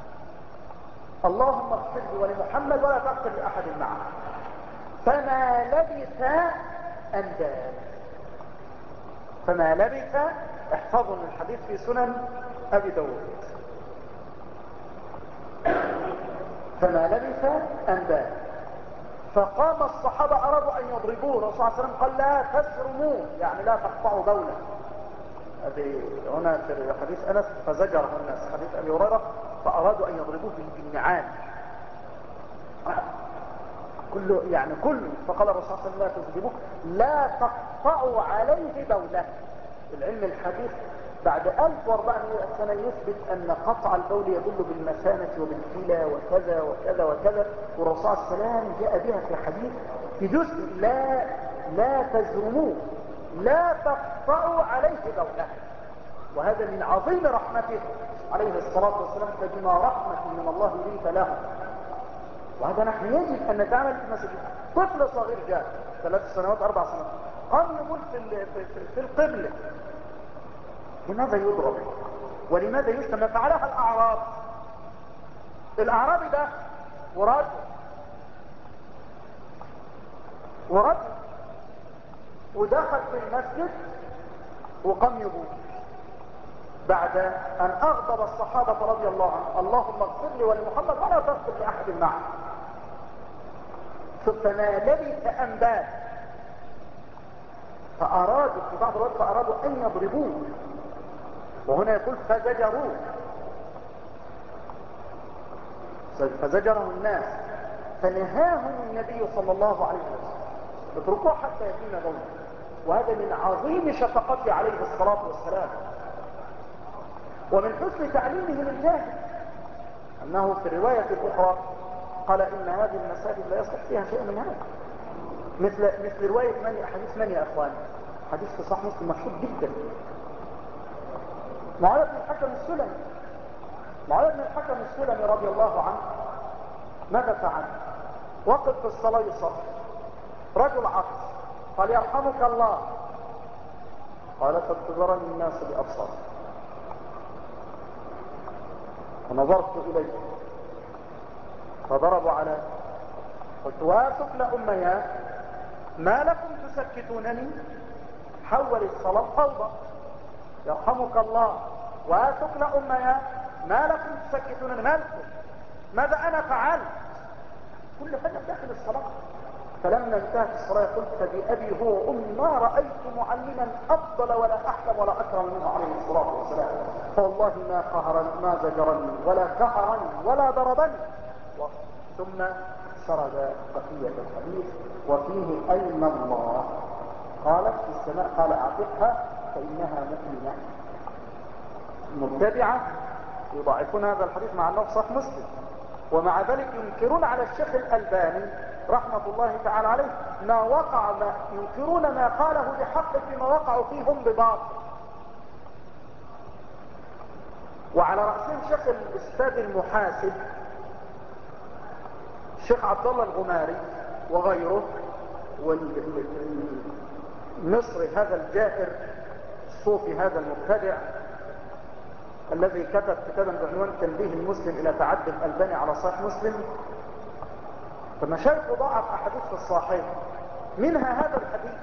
اللهم اغفر لي ولمحمد ولا تغفر لأحد معه. فما لبث أن بال. فما لبث، احفظوا من الحديث في سنن أبي داود، فما لبث أن بال. فقام الصحابة أرادوا أن يضربوه، الرسول صلى الله عليه وسلم قال لا تسرموه، يعني لا تقطعوا بوله. هذه هنا في حديث أنس فزجره الناس، حديث أبي هريرة فأرادوا أن يضربوه بالنعال كله، يعني كله. فقال الرسول صلى الله عليه وسلم لا تضربوه، لا تقطعوا عليه بوله. العلم الحديث بعد ألف وأربعمائة سنة يثبت أن قطع البول يدل بالمثانة وبالكلى وكذا وكذا وكذا، والرسول صلى الله عليه وسلم جاء بها في حديث في جزء لا لا تزرموه، لا تقطعوا عليه بوله. وهذا من عظيم رحمته عليه الصلاة والسلام، فبما رحمة من الله لنت له. وهذا نحن يجب أن نتعامل في المسجد. طفل صغير جاء ثلاث سنوات أربع سنوات قام يقول في, في, في القبلة، لماذا يضرب ولماذا يشتم؟ فعلها الأعراب. الأعرابي ده ورجل ورجل ودخل في المسجد وقام يقول بعد أن أغضب الصحابة رضي الله عنهم اللهم اغفر لي ولمحمد ولا تغفر لأحد معه. فما لبث أن بال. فأرادوا في بعض الوقت فأرادوا أن يضربوه، وهنا يقول فزجروه، فزجره الناس فنهاهم النبي صلى الله عليه وسلم اتركوه حتى يكون بوله. وهذا من عظيم شفقته عليه الصلاة والسلام، ومن حسن تعليمه للجاهل أنه في الرواية الأخرى قال إن هذه المساجد لا يصلح فيها شيء من هذا. مثل مثل رواية من حديث من يا أخوان؟ حديث في صحيح مسلم مشهور جدا، معاوية بن الحكم السلمي. معاوية بن الحكم السلمي رضي الله عنه ماذا فعل؟ وقف في الصلاة يصلي، رجل عطس قال يرحمك الله، قال فابتدرني الناس بأبصار فنظرت إليه فضربوا على قلت واسفل أميات ما لكم تسكتونني؟ حول الصلاة فوضى، يرحمك الله واسفل أميات ما لكم تسكتونني؟ مالكم؟ ماذا أنا فعلت؟ كل هذا داخل الصلاة. فلما انتهت الصلاة قلت فبأبي هو وأمي ما رأيت معلما أفضل ولا أحلم ولا أكرم منه عليه الصلاة والسلام، فوالله ما قهرني ما زجرني ولا كهرني ولا ضربني. ثم سرد بقية الحديث وفيه أين الله؟ قالت في السماء، قال أعتقها فإنها مؤمنة. مبتدعة يضاعفون هذا الحديث مع أنه صح مسلم، ومع ذلك ينكرون على الشيخ الألباني رحمة الله تعالى عليه ما وقع، ما ينكرون ما قاله بحق فيما وقعوا فيهم بباطل. وعلى رأسهم شيخ الأستاذ المحاسب الشيخ عبد الله الغماري وغيره والمصري هذا الجائر الصوفي هذا المبتدع الذي كتب كتابا بعنوان تنبيه المسلم الى تعدي الألباني على صحيح مسلم، فمشايخه ضعف احاديث في الصحيح، منها هذا الحديث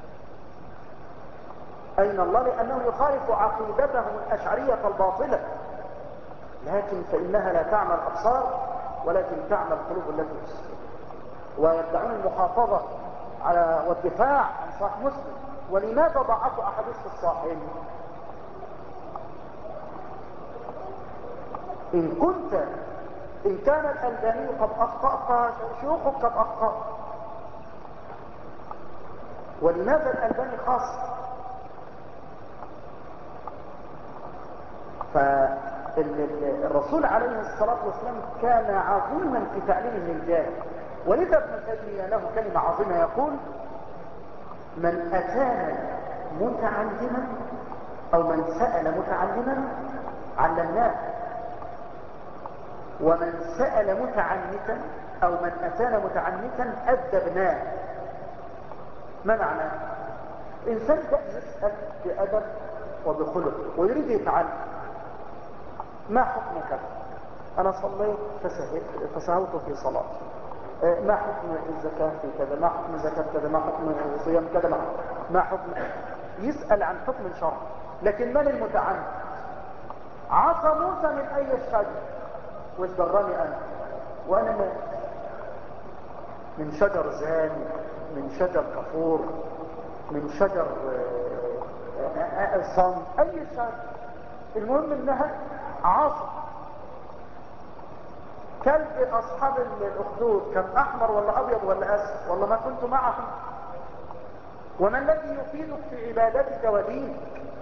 اين الله، لانه يخالف عقيدتهم الاشعريه الباطله، لكن فانها لا تعمى الابصار ولكن تعمى القلوب التي في الصدور، ويدعون المحافظه على والدفاع عن صحيح مسلم. ولماذا ضعفوا احاديث في الصحيح؟ ان كنت ان كان الألباني قد اخطأ فشيوخك قد اخطأ. ولماذا الألباني خاص؟ فالرسول عليه الصلاة والسلام كان عظيما في تعليمه للجاهل، ولذا ابن تيمية له كلمة عظيمة يقول: من أتانا متعلما أو من سأل متعلما علمناه، ومن سأل متعنتا أو من أتانا متعنتا أدبناه. ما معنى؟ إنسان يسأل بأدب وبخلق ويريد يتعلم، ما حكم كذا؟ أنا صليت فسهلت فسهوت في صلاتي، ما حكم الزكاة في كذا؟ ما حكم زكاة كذا؟ ما حكم صيام كذا؟ ما حكم؟ يسأل عن حكم شرعي. لكن من المتعنت؟ عصا موسى من أي الشجر وازدراني أنا، وأنا ما من شجر زاني، من شجر كفور، من شجر صم، أي شجر، المهم إنها عصا. كلب أصحاب الأخدود كان أحمر ولا أبيض ولا أسود؟ والله ما كنت معهم. وما الذي يفيدك في عبادتك ودينك؟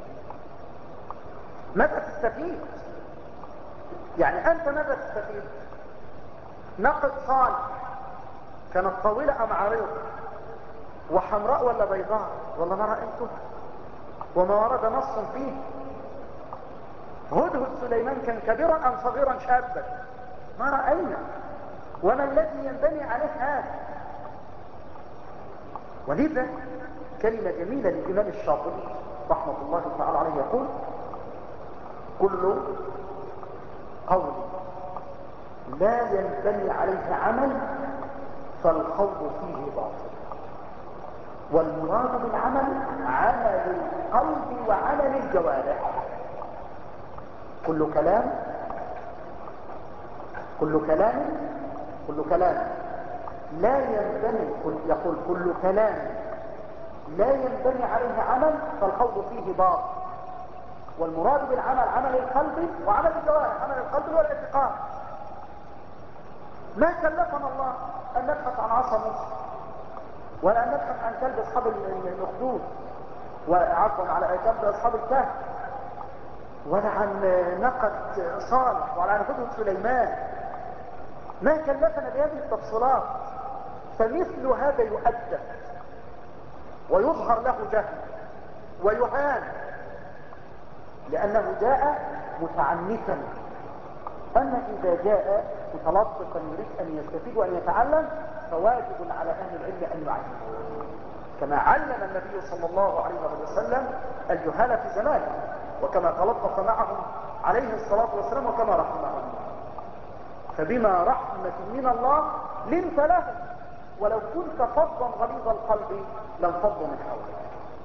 ماذا تستفيد؟ يعني أنت ماذا تستفيد؟ نقد صالح كانت طويلة أم عريضة؟ وحمراء ولا بيضاء؟ والله ما رأيته وما ورد نص فيه. هدهد سليمان كان كبيرا أم صغيرا شابا؟ ما رأينا. وما الذي ينبني عليه هذا؟ ولذا كلمة جميلة للإمام الشاطبي رحمة الله تعالى عليه يقول: كل قول لا ينبني عليه عمل فالخوض فيه باطل، والمراد بالعمل عمل القلب وعمل الجوارح. كل كلام كل كلام كل كلام لا ينبني، يقول كل كلام لا ينبني عليه عمل فالخوض فيه باطل، والمراد بالعمل عمل القلب وعمل الجوارح. عمل القلب هو الاعتقاد. ما كلفنا الله ان نبحث عن عصا موسى، ولا ان نبحث عن كلب اصحاب الاخدود، وعفوا على كلب اصحاب الكهف، ولا عن نقد صالح، ولا عن هدهد سليمان. ما كلفنا بهذه التفصيلات. فمثل هذا يؤدب ويظهر له جهل ويهان، لأنه جاء متعنتا. أما إذا جاء متلطفا يريد أن يستفيد وأن يتعلم فواجب على أهل العلم أن يعلمه، كما علم النبي صلى الله عليه وسلم الجهال في زمانه، وكما تلطف معهم عليه الصلاة والسلام، وكما رحمهم. فبما رحمة من الله لنت لهم، ولو كنت فظا غليظ القلب لانفضوا من حولك.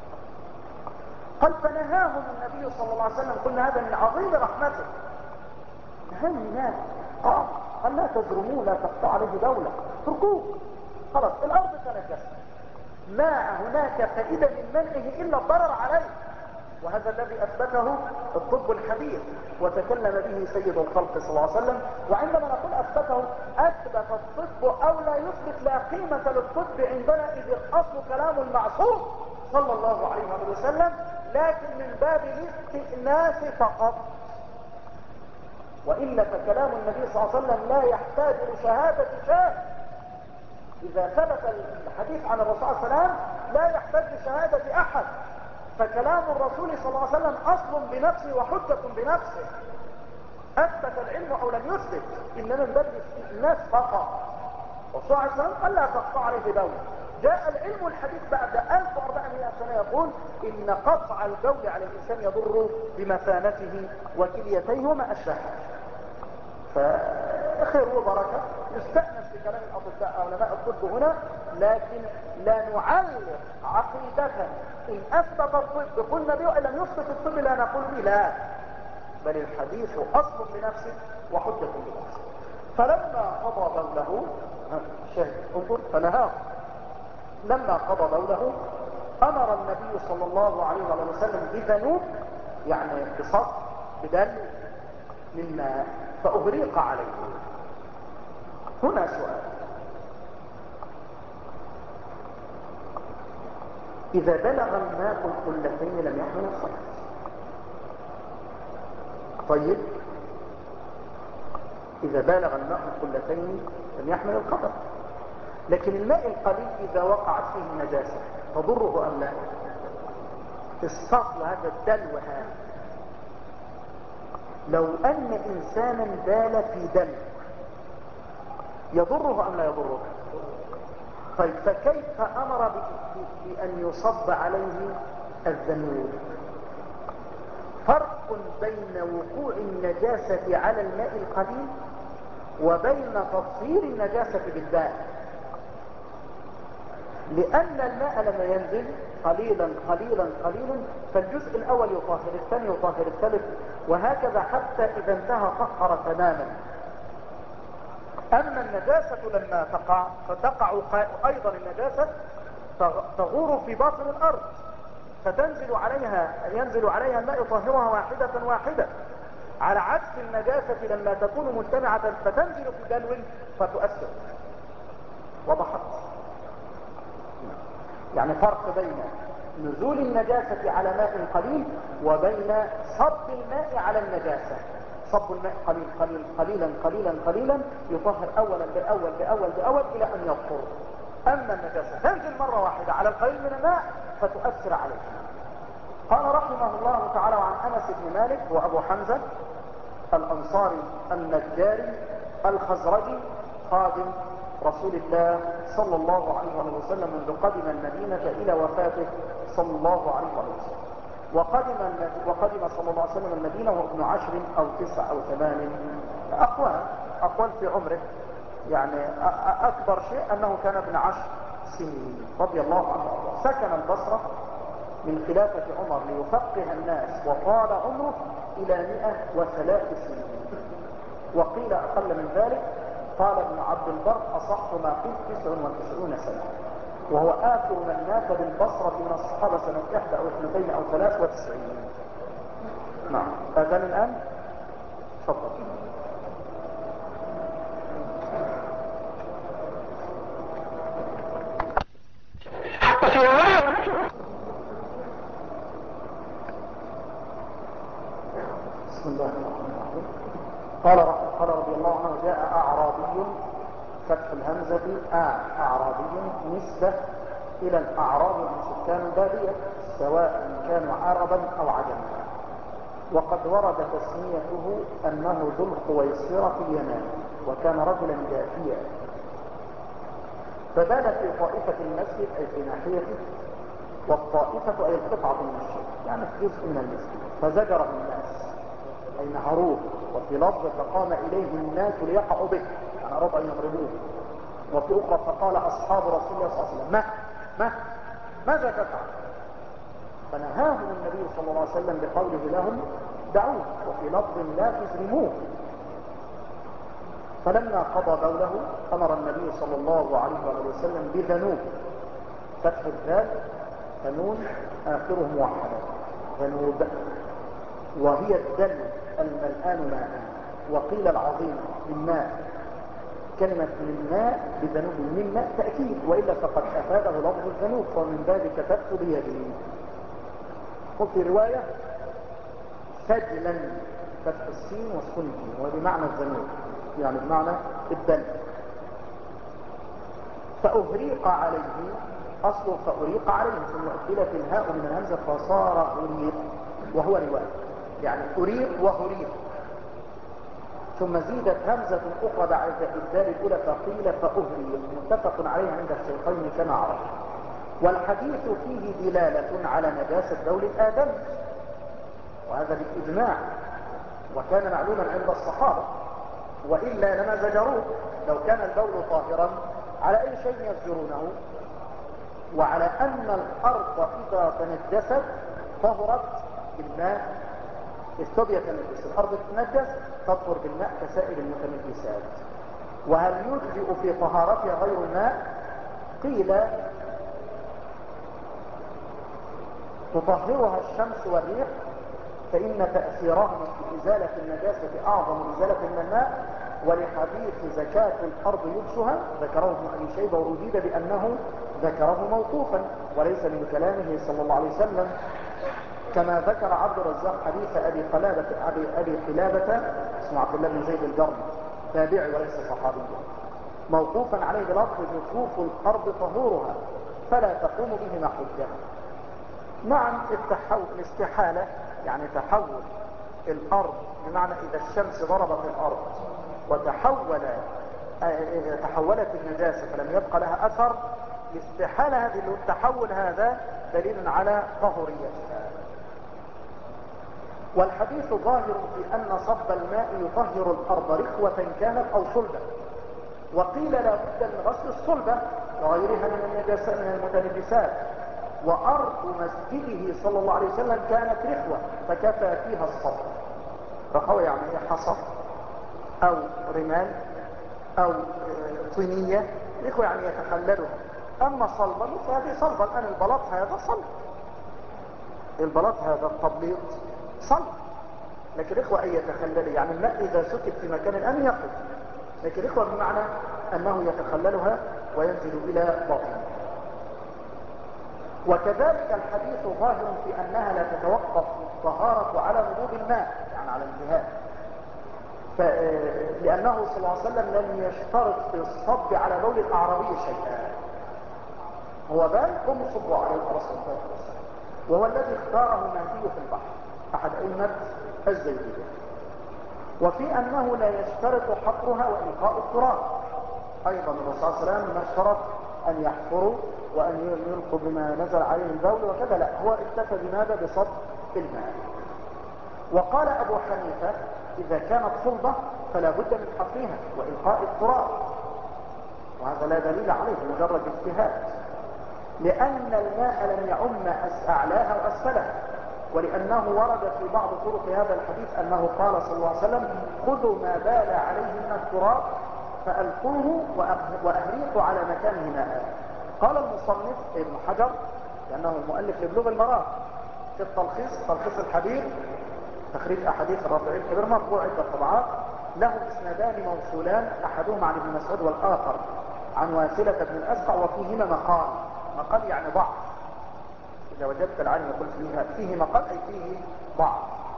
قد فنهاهم النبي صلى الله عليه وسلم، قلنا هذا من عظيم رحمته. نهاهم الناس، قال قال لا تزرموه، لا تقطع عليه دولة، اتركوه خلاص، الأرض تنجست، ما هناك فائدة من منعه إلا الضرر عليه. وهذا الذي أثبته الطب الحديث وتكلم به سيد الخلق صلى الله عليه وسلم. وعندما نقول أثبته، أثبت الطب أو لا يثبت، لا قيمة للطب عندنا، إذ الأصل كلام المعصوم صلى الله عليه وسلم، لكن من باب الاستئناس فقط. وإلا فكلام النبي صلى الله عليه وسلم لا يحتاج لشهادة شاهد. إذا ثبت الحديث عن الرسول صلى الله عليه وسلم لا يحتاج لشهادة أحد، فكلام الرسول صلى الله عليه وسلم أصل بنفسه وحجة بنفسه، أثبت العلم أو لم يثبت، إنما من باب الاستئناس فقط. والرسول صلى الله عليه وسلم قال لا تقطع عليه دولة، جاء العلم الحديث بعد ألف وأربعمائة سنة يقول إن قطع البول على الإنسان يضر بمثانته وكليتيه وما أشبهها. فخير وبركة يستأنس بكلام الأطباء علماء الطب هنا، لكن لا نعلق عقيدة إن أثبت الطب قلنا به وإن لم يثبت الطب لا نقول به، لا، بل الحديث أصل بنفسه وحجة بنفسه. فلما قضى بوله شاهد انظر فنهاه، لما قضى بوله أمر النبي صلى الله عليه وسلم بذنوب، يعني بصف بدل من ماء فأغريق عليه. هنا سؤال: إذا بلغ الماء القلتين لم يحمل الخبث. طيب إذا بلغ الماء القلتين لم يحمل الخبث، لكن الماء القليل إذا وقعت فيه نجاسة تضره أم لا؟ الصفل هذا الدلو هذا، لو أن إنسانا بال في دلو يضره أم لا يضره؟ طيب فكيف أمر بأن يصب عليه الذنوب؟ فرق بين وقوع النجاسة على الماء القليل وبين تطهير النجاسة بالماء، لأن الماء لما ينزل قليلا قليلا قليلا فالجزء الأول يطهر، الثاني يطهر، الثالث، وهكذا حتى إذا انتهى طهر تماما. أما النجاسة لما تقع فتقع أيضا النجاسة تغور في باطن الأرض فتنزل عليها ينزل عليها الماء يطهرها واحدة واحدة، على عكس النجاسة لما تكون مجتمعة فتنزل في دلو فتؤثر. وضحت؟ يعني فرق بين نزول النجاسة على ماء قليل وبين صب الماء على النجاسة. صب الماء قليل قليل قليلا قليلا قليلا يطهر أولا بأول بأول بأول إلى أن يطهر. أما النجاسة تنزل مرة واحدة على القليل من الماء فتؤثر عليه. قال رحمه الله تعالى عن أنس بن مالك وأبو حمزة الأنصاري النجاري الخزرجي خادم رسول الله صلى الله عليه وسلم منذ قدم المدينة إلى وفاته صلى الله عليه وسلم، وقدم وقدم صلى الله عليه وسلم المدينة وهو ابن عشر أو تسع أو ثمان، أقوال أقوال في عمره، يعني أكبر شيء أنه كان ابن عشر سنين رضي الله عنه. سكن البصرة من خلافة عمر ليفقه الناس وطال عمره إلى مئة وثلاث سنين، وقيل أقل من ذلك. قال ابن عبد البر أصح ما قيل تسع وتسعون سنة، وهو آخر من مات بالبصرة من الصحابة سنة إحدى أو اثنتين أو ثلاث وتسعين. نعم أذن الآن تفضل. بسم الله الرحمن الرحيم. قال قال رضي الله عنه: جاء أعرابي، فتح الهمزة آه أعرابي نسبة إلى الأعراب من سكان البادية سواء كانوا عربا أو عجما، وقد ورد تسميته أنه ذو الخويصرة في اليمن، وكان رجلا جافيا، فبال في طائفة المسجد أي في ناحيته، والطائفة أي القطعة من الشيء يعني في جزء من المسجد، فزجره الناس أي نهروه، وفي لفظ فقام إليه الناس ليقعوا به يعني أراد أن يضربوه، وفي أخرى فقال أصحاب رسول الله صلى الله عليه وسلم: ما ما ماذا تفعل؟ فنهاهم النبي صلى الله عليه وسلم بقوله لهم: دعوه، وفي لفظ لا تزرموه. فلما قضى بوله أمر النبي صلى الله عليه وسلم بذنوب، فتح الذال ذنون آخره موحدا، ذنوب، وهي الدل الملآن ماء، وقيل العظيم بالماء، كلمة من الماء بذنوب من ماء تأكيد، وإلا فقد أفاده لفظ الذنوب، ومن باب كتبت بيدي. وفي رواية سجلا فتح السين والسين وبمعنى الذنوب يعني بمعنى الدل. فأهريق عليه، أصله فأريق عليه ثم أبدلت الهاء من الهمزة فصار أريق، وهو رواية يعني أريق وهريق. ثم زيدت همزة أخرى بعد الدال الأولى فقيل فأهري، متفق عليه عند الشيخين كما عرف. والحديث فيه دلالة على نجاسة بول الآدم، وهذا بالإجماع، وكان معلوما عند الصحابة، وإلا لما زجروه. لو كان البول طاهرا على أي شيء يزجرونه؟ وعلى أن الأرض إذا تنجست طهرت بالماء، الثوب يتنجس، الأرض تتنجس تطهر بالماء كسائر المتنجسات. وهل يجزئ في طهارتها غير الماء؟ قيل تطهرها الشمس والريح، فإن تأثيرهما في إزالة النجاسة أعظم إزالة من الماء. ولحديث زكاة الأرض يبسها ذكره ابن أبي شيبة، وأجيب بأنه ذكره موقوفا وليس من كلامه صلى الله عليه وسلم، كما ذكر عبد الرزاق حديث أبي قلابة أبي, أبي قلابة اسمه عبد الله بن زيد الجرمي، تابعي وليس صحابيا، موقوفا عليه بلفظ جفوف الأرض طهورها فلا تقوم بهما حجة. نعم، التحول الاستحالة يعني تحول الأرض، بمعنى إذا الشمس ضربت الأرض وتحول تحولت النجاسة فلم يبقى لها أثر، الاستحالة هذه التحول هذا دليل على طهوريتها. والحديث ظاهر في أن صب الماء يطهر الأرض رخوة كانت أو صلبة، وقيل لا بد من غسل الصلبة وغيرها من النجاسات من المتنجسات. وأرض مسجده صلى الله عليه وسلم كانت رخوة فكفى فيها الصب. رخوة يعني هي حصى أو رمال أو طينية، رخوة يعني يتخللها. أما صلبا فهذه صلبا، الآن البلاط هذا صلب، البلاط هذا التبليط صلب، لكن رخوة أي يتخلل، يعني الماء إذا سكت في مكان الآن يقف، لكن رخوة بمعنى أنه يتخللها وينزل إلى باطنها. وكذلك الحديث ظاهر في أنها لا تتوقف الطهارة على نضوب الماء، يعني على انتهاء، لأنه صلى الله عليه وسلم لم يشترط في الصب على بول الأعرابي شيئا، هو بال قم صبوا عليه الرسول صلى الله عليه وسلم، وهو الذي اختاره المهدي في البحر أحد أئمة الزيدية. وفي أنه لا يشترط حفرها وإلقاء التراب، أيضا الرسول صلى الله عليه وسلم ما اشترط أن يحفروا وأن يلقوا بما نزل عليه البول وكذا، لا، هو اكتفى بماذا؟ بصب الماء. وقال أبو حنيفة إذا كانت صلبة فلا بد من حفرها وإلقاء التراب، وهذا لا دليل عليه، مجرد اجتهاد، لأن الماء لم يعم أعلاها وأسفلها، ولأنه ورد في بعض طرق هذا الحديث أنه قال صلى الله عليه وسلم خذوا ما بال عليه من التراب فألقوه وأهريقوا على مكانه ماء. قال المصنف ابن حجر لأنه المؤلف لبلوغ المرام في التلخيص، تلخيص الحديث تخريج أحاديث الرافعي الكبير مرفوع عدة طبعات، له اسنادان موصولان، أحدهما عن ابن مسعود والآخر عن واسلة بن الأسقع، وفيهما مقال، مقال يعني ضعف، إذا وجدت العالم يقول فيها فيه مقال أي فيه ضعف.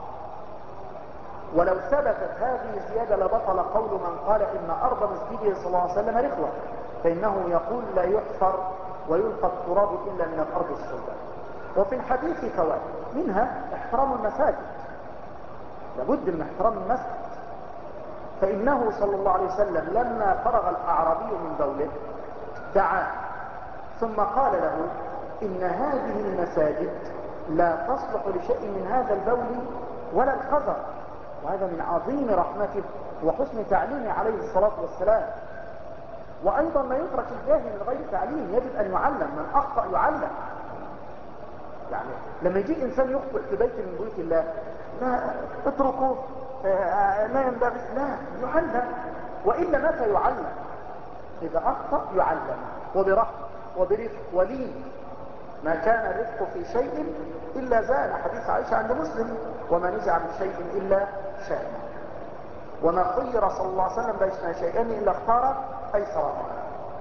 ولو ثبتت هذه الزيادة لبطل قول من قال إن أرض مسجده صلى الله عليه وسلم رخوة، فإنه يقول لا يحفر ويلقى التراب إلا من الأرض الصلبة. وفي الحديث فوائد، منها احترام المساجد، لابد من احترام المسجد، فإنه صلى الله عليه وسلم لما فرغ الأعرابي من بوله دعاه ثم قال له إن هذه المساجد لا تصلح لشيء من هذا البول ولا القذر، وهذا من عظيم رحمته وحسن تعليمه عليه الصلاة والسلام. وأيضا لا يترك الجاهل من غير تعليم، يجب أن يعلم، من أخطأ يعلم. يعني لما يجي إنسان يخطئ في بيت من بيوت الله لا اتركه، لا ينبغي، لا، يعلم، وإلا متى يعلم؟ إذا أخطأ يعلم، وبرحمة وبرفق ولين، ما كان الرفق في شيء إلا زال، حديث عائشة عند مسلم، وما نزع من شيء إلا شيء، وما خير صلى الله عليه وسلم بين شيئين إلا اختار أيسرهما.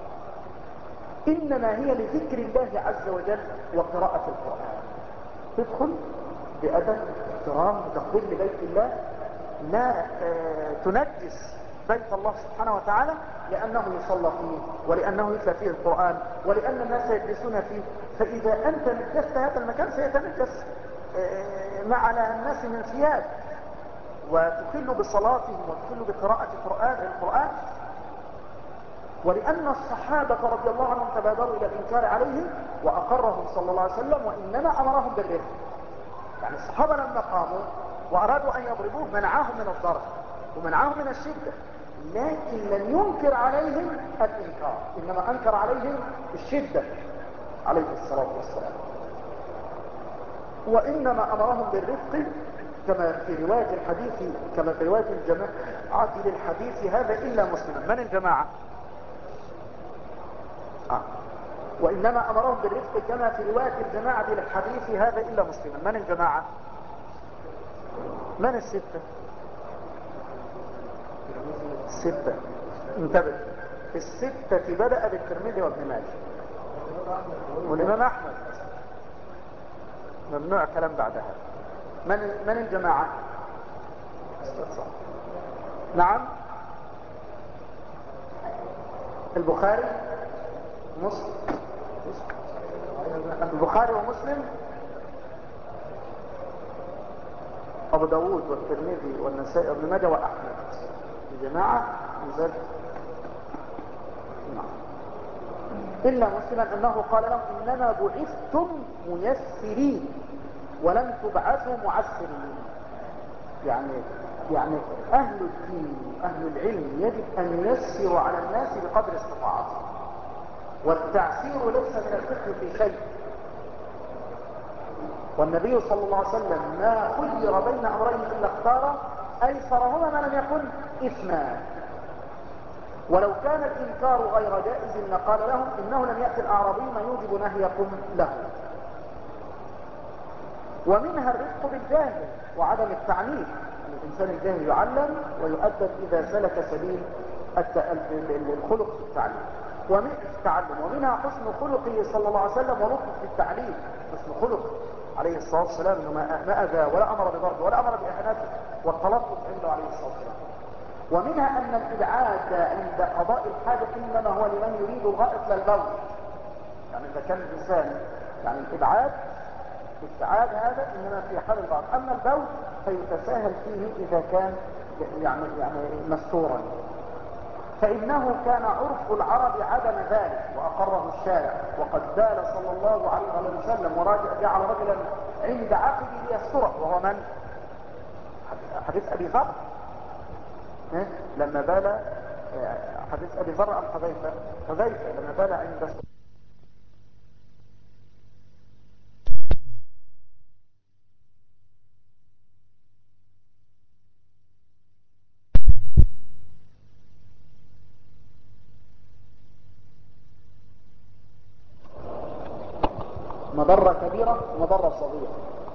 إنما هي لذكر الله عز وجل وقراءة القرآن. تدخل بأدب احترام وتقبيل لبيت الله، لا تنجس بيت الله سبحانه وتعالى، لأنه يصلى فيه ولأنه يتلى فيه القرآن ولأن الناس يجلسون فيه. فإذا أنت نجست هذا المكان سيتنجس مع الناس من ثياب، وتخل بصلاتهم وتخل بقراءة القرآن القرآن ولأن الصحابة رضي الله عنهم تبادروا إلى الإنكار عليهم وأقرهم صلى الله عليه وسلم، وإنما أمرهم بالرفق. يعني الصحابة لما قاموا وأرادوا أن يضربوه منعاهم من الضرب ومنعاهم من الشدة، لكن لم ينكر عليهم الإنكار، إنما أنكر عليهم الشدة عليه الصلاة والسلام. وإنما أمرهم بالرفق كما في رواية الحديث، كما في رواية الجماعة للحديث هذا إلا مسلما. من الجماعة؟ آه. وإنما أمرهم بالرفق كما في رواية الجماعة للحديث هذا إلا مسلما. من الجماعة؟ من الستة؟ الستة. انتبه، الستة بدأ بالترمذي وابن ماجه والإمام أحمد، ممنوع كلام بعدها. من من الجماعة؟ نعم، البخاري مسلم، البخاري ومسلم، أبو داود والترمذي والنسائي وابن ماجه وأحمد. الجماعة نزل إلا مسلما أنه قال لهم إنما بعثتم ميسرين ولم تبعثوا معسرين. يعني يعني أهل الدين أهل العلم يجب أن ييسروا على الناس بقدر استطاعتهم، والتعسير ليس من الفقه في شيء. والنبي صلى الله عليه وسلم ما خير بين أمرين إلا اختار أيسرهما ما لم يكن إثما. ولو كان الإنكار غير جائز لقال لهم إنه لم يأتي الأعرابي ما يوجب نهيكم له. ومنها الرفق بالجاهل وعدم التعنيف، الإنسان الجاهل يعلم ويؤدب إذا سلك سبيل الخلق في التعليم ومن التعلم. ومنها حسن خلقه صلى الله عليه وسلم ولطفه في التعليم، حسن خلقه عليه الصلاة والسلام انه ما أذى ولا أمر بضربه ولا أمر بإهانته، والتلطف عنده عليه الصلاة والسلام. ومنها أن الإبعاد عند قضاء الحاجة إنما هو لمن يريد الغائط للبول. يعني إذا كان الإنسان يعني الإبعاد الابتعاد هذا إنما في حال البعض، أما البول فيتساهل فيه إذا كان يعني يعني مستورا. فإنه كان عرف العرب عدم ذلك وأقره الشارع، وقد بال صلى الله عليه وسلم وجعل رجلا عند عقبه ليستره، وهو من؟ حديث أبي ذر لما بال، حديث أبي ذر عن حذيفة، حذيفة لما بال عند مضرة كبيرة ومضرة صغيرة.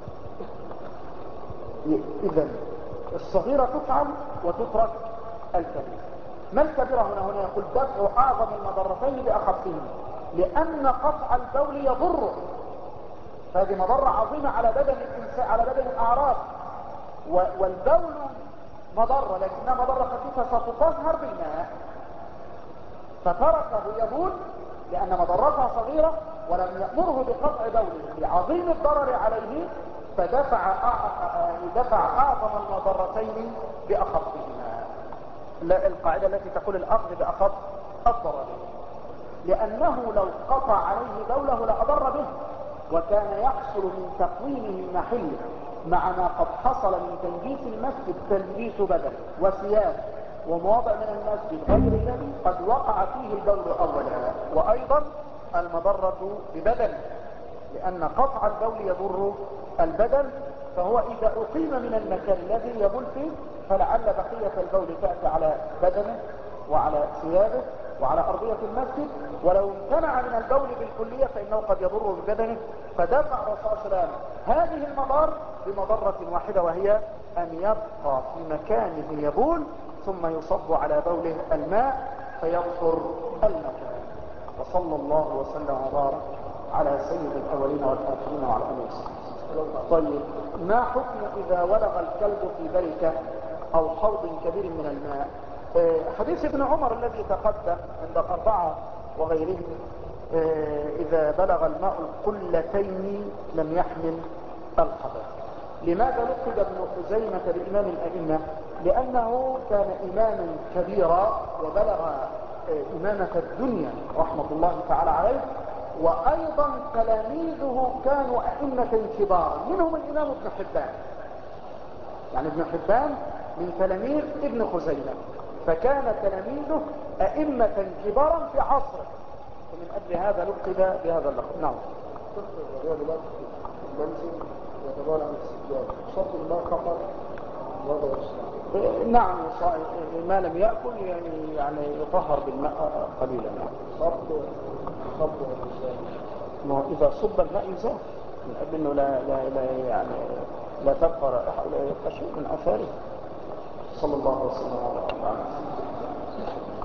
إذن الصغيرة تفعل وتترك الكبيرة. ما الكبيرة هنا؟ هنا يقول دفع أعظم المضرتين بأخفهما، لأن قطع البول يضره، فهذه مضرة عظيمة على بدن الإنسان، على بدن الأعراض. والبول مضرة لكنها مضرة خفيفة ستطهر بالماء، فتركه يبول لأن مضرتها صغيرة ولم يأمره بقطع بوله لعظيم الضرر عليه، فدفع دفع أعظم المضرتين بأخفهما. القاعدة التي تقول الأخذ بأخف الضررين، لأنه لو قطع عليه بوله لأضر به، وكان يحصل من تقويمه المحل مع ما قد حصل من تنجيس المسجد تلبيس بدن وثياب ومواضع من المسجد غير الذي قد وقع فيه البول أولا، وأيضا المضرة ببدن، لأن قطع البول يضر البدن. فهو إذا أقيم من المكان الذي يبول فيه فلعل بقية البول تأتي على بدنه وعلى ثيابه وعلى أرضية المسجد، ولو امتنع من البول بالكلية فإنه قد يضر ببدنه. فدفع الرسول صلى الله عليه وسلم هذه المضار بمضرة واحدة، وهي أن يبقى في مكانه يبول ثم يصب على بوله الماء فيبصر المكان. وصلى الله وسلم وبارك على سيد الأولين والآخرين وعلى آله وصحبه. طيب، ما حكم إذا ولغ الكلب في بركة أو حوض كبير من الماء؟ حديث ابن عمر الذي تقدم عند الأربعة وغيرهم، إذا بلغ الماء القلتين لم يحمل الخبث. لماذا لقب ابن خزيمة بإمام الأئمة؟ لأنه كان إماما كبيرا وبلغ إمامة الدنيا رحمة الله تعالى عليه، وأيضا تلاميذه كانوا أئمة كبارا، منهم الإمام ابن حبان. يعني ابن حبان من تلاميذ ابن خزيمة، فكان تلاميذه أئمة كبارا في عصره، ومن أجل هذا لقب بهذا اللقب. نعم. يتبول عن السجاد صد الماء فقط وضع الإسلام. نعم، ما لم يأكل يعني يعني يطهر بالماء قليلا. نعم. صب صب الإسلام. إذا صب الماء يزال من أجل أنه لا, لا, لا يعني لا تبقى رائحة ولا يبقى شيء من أثاره. صلى الله عليه وسلم.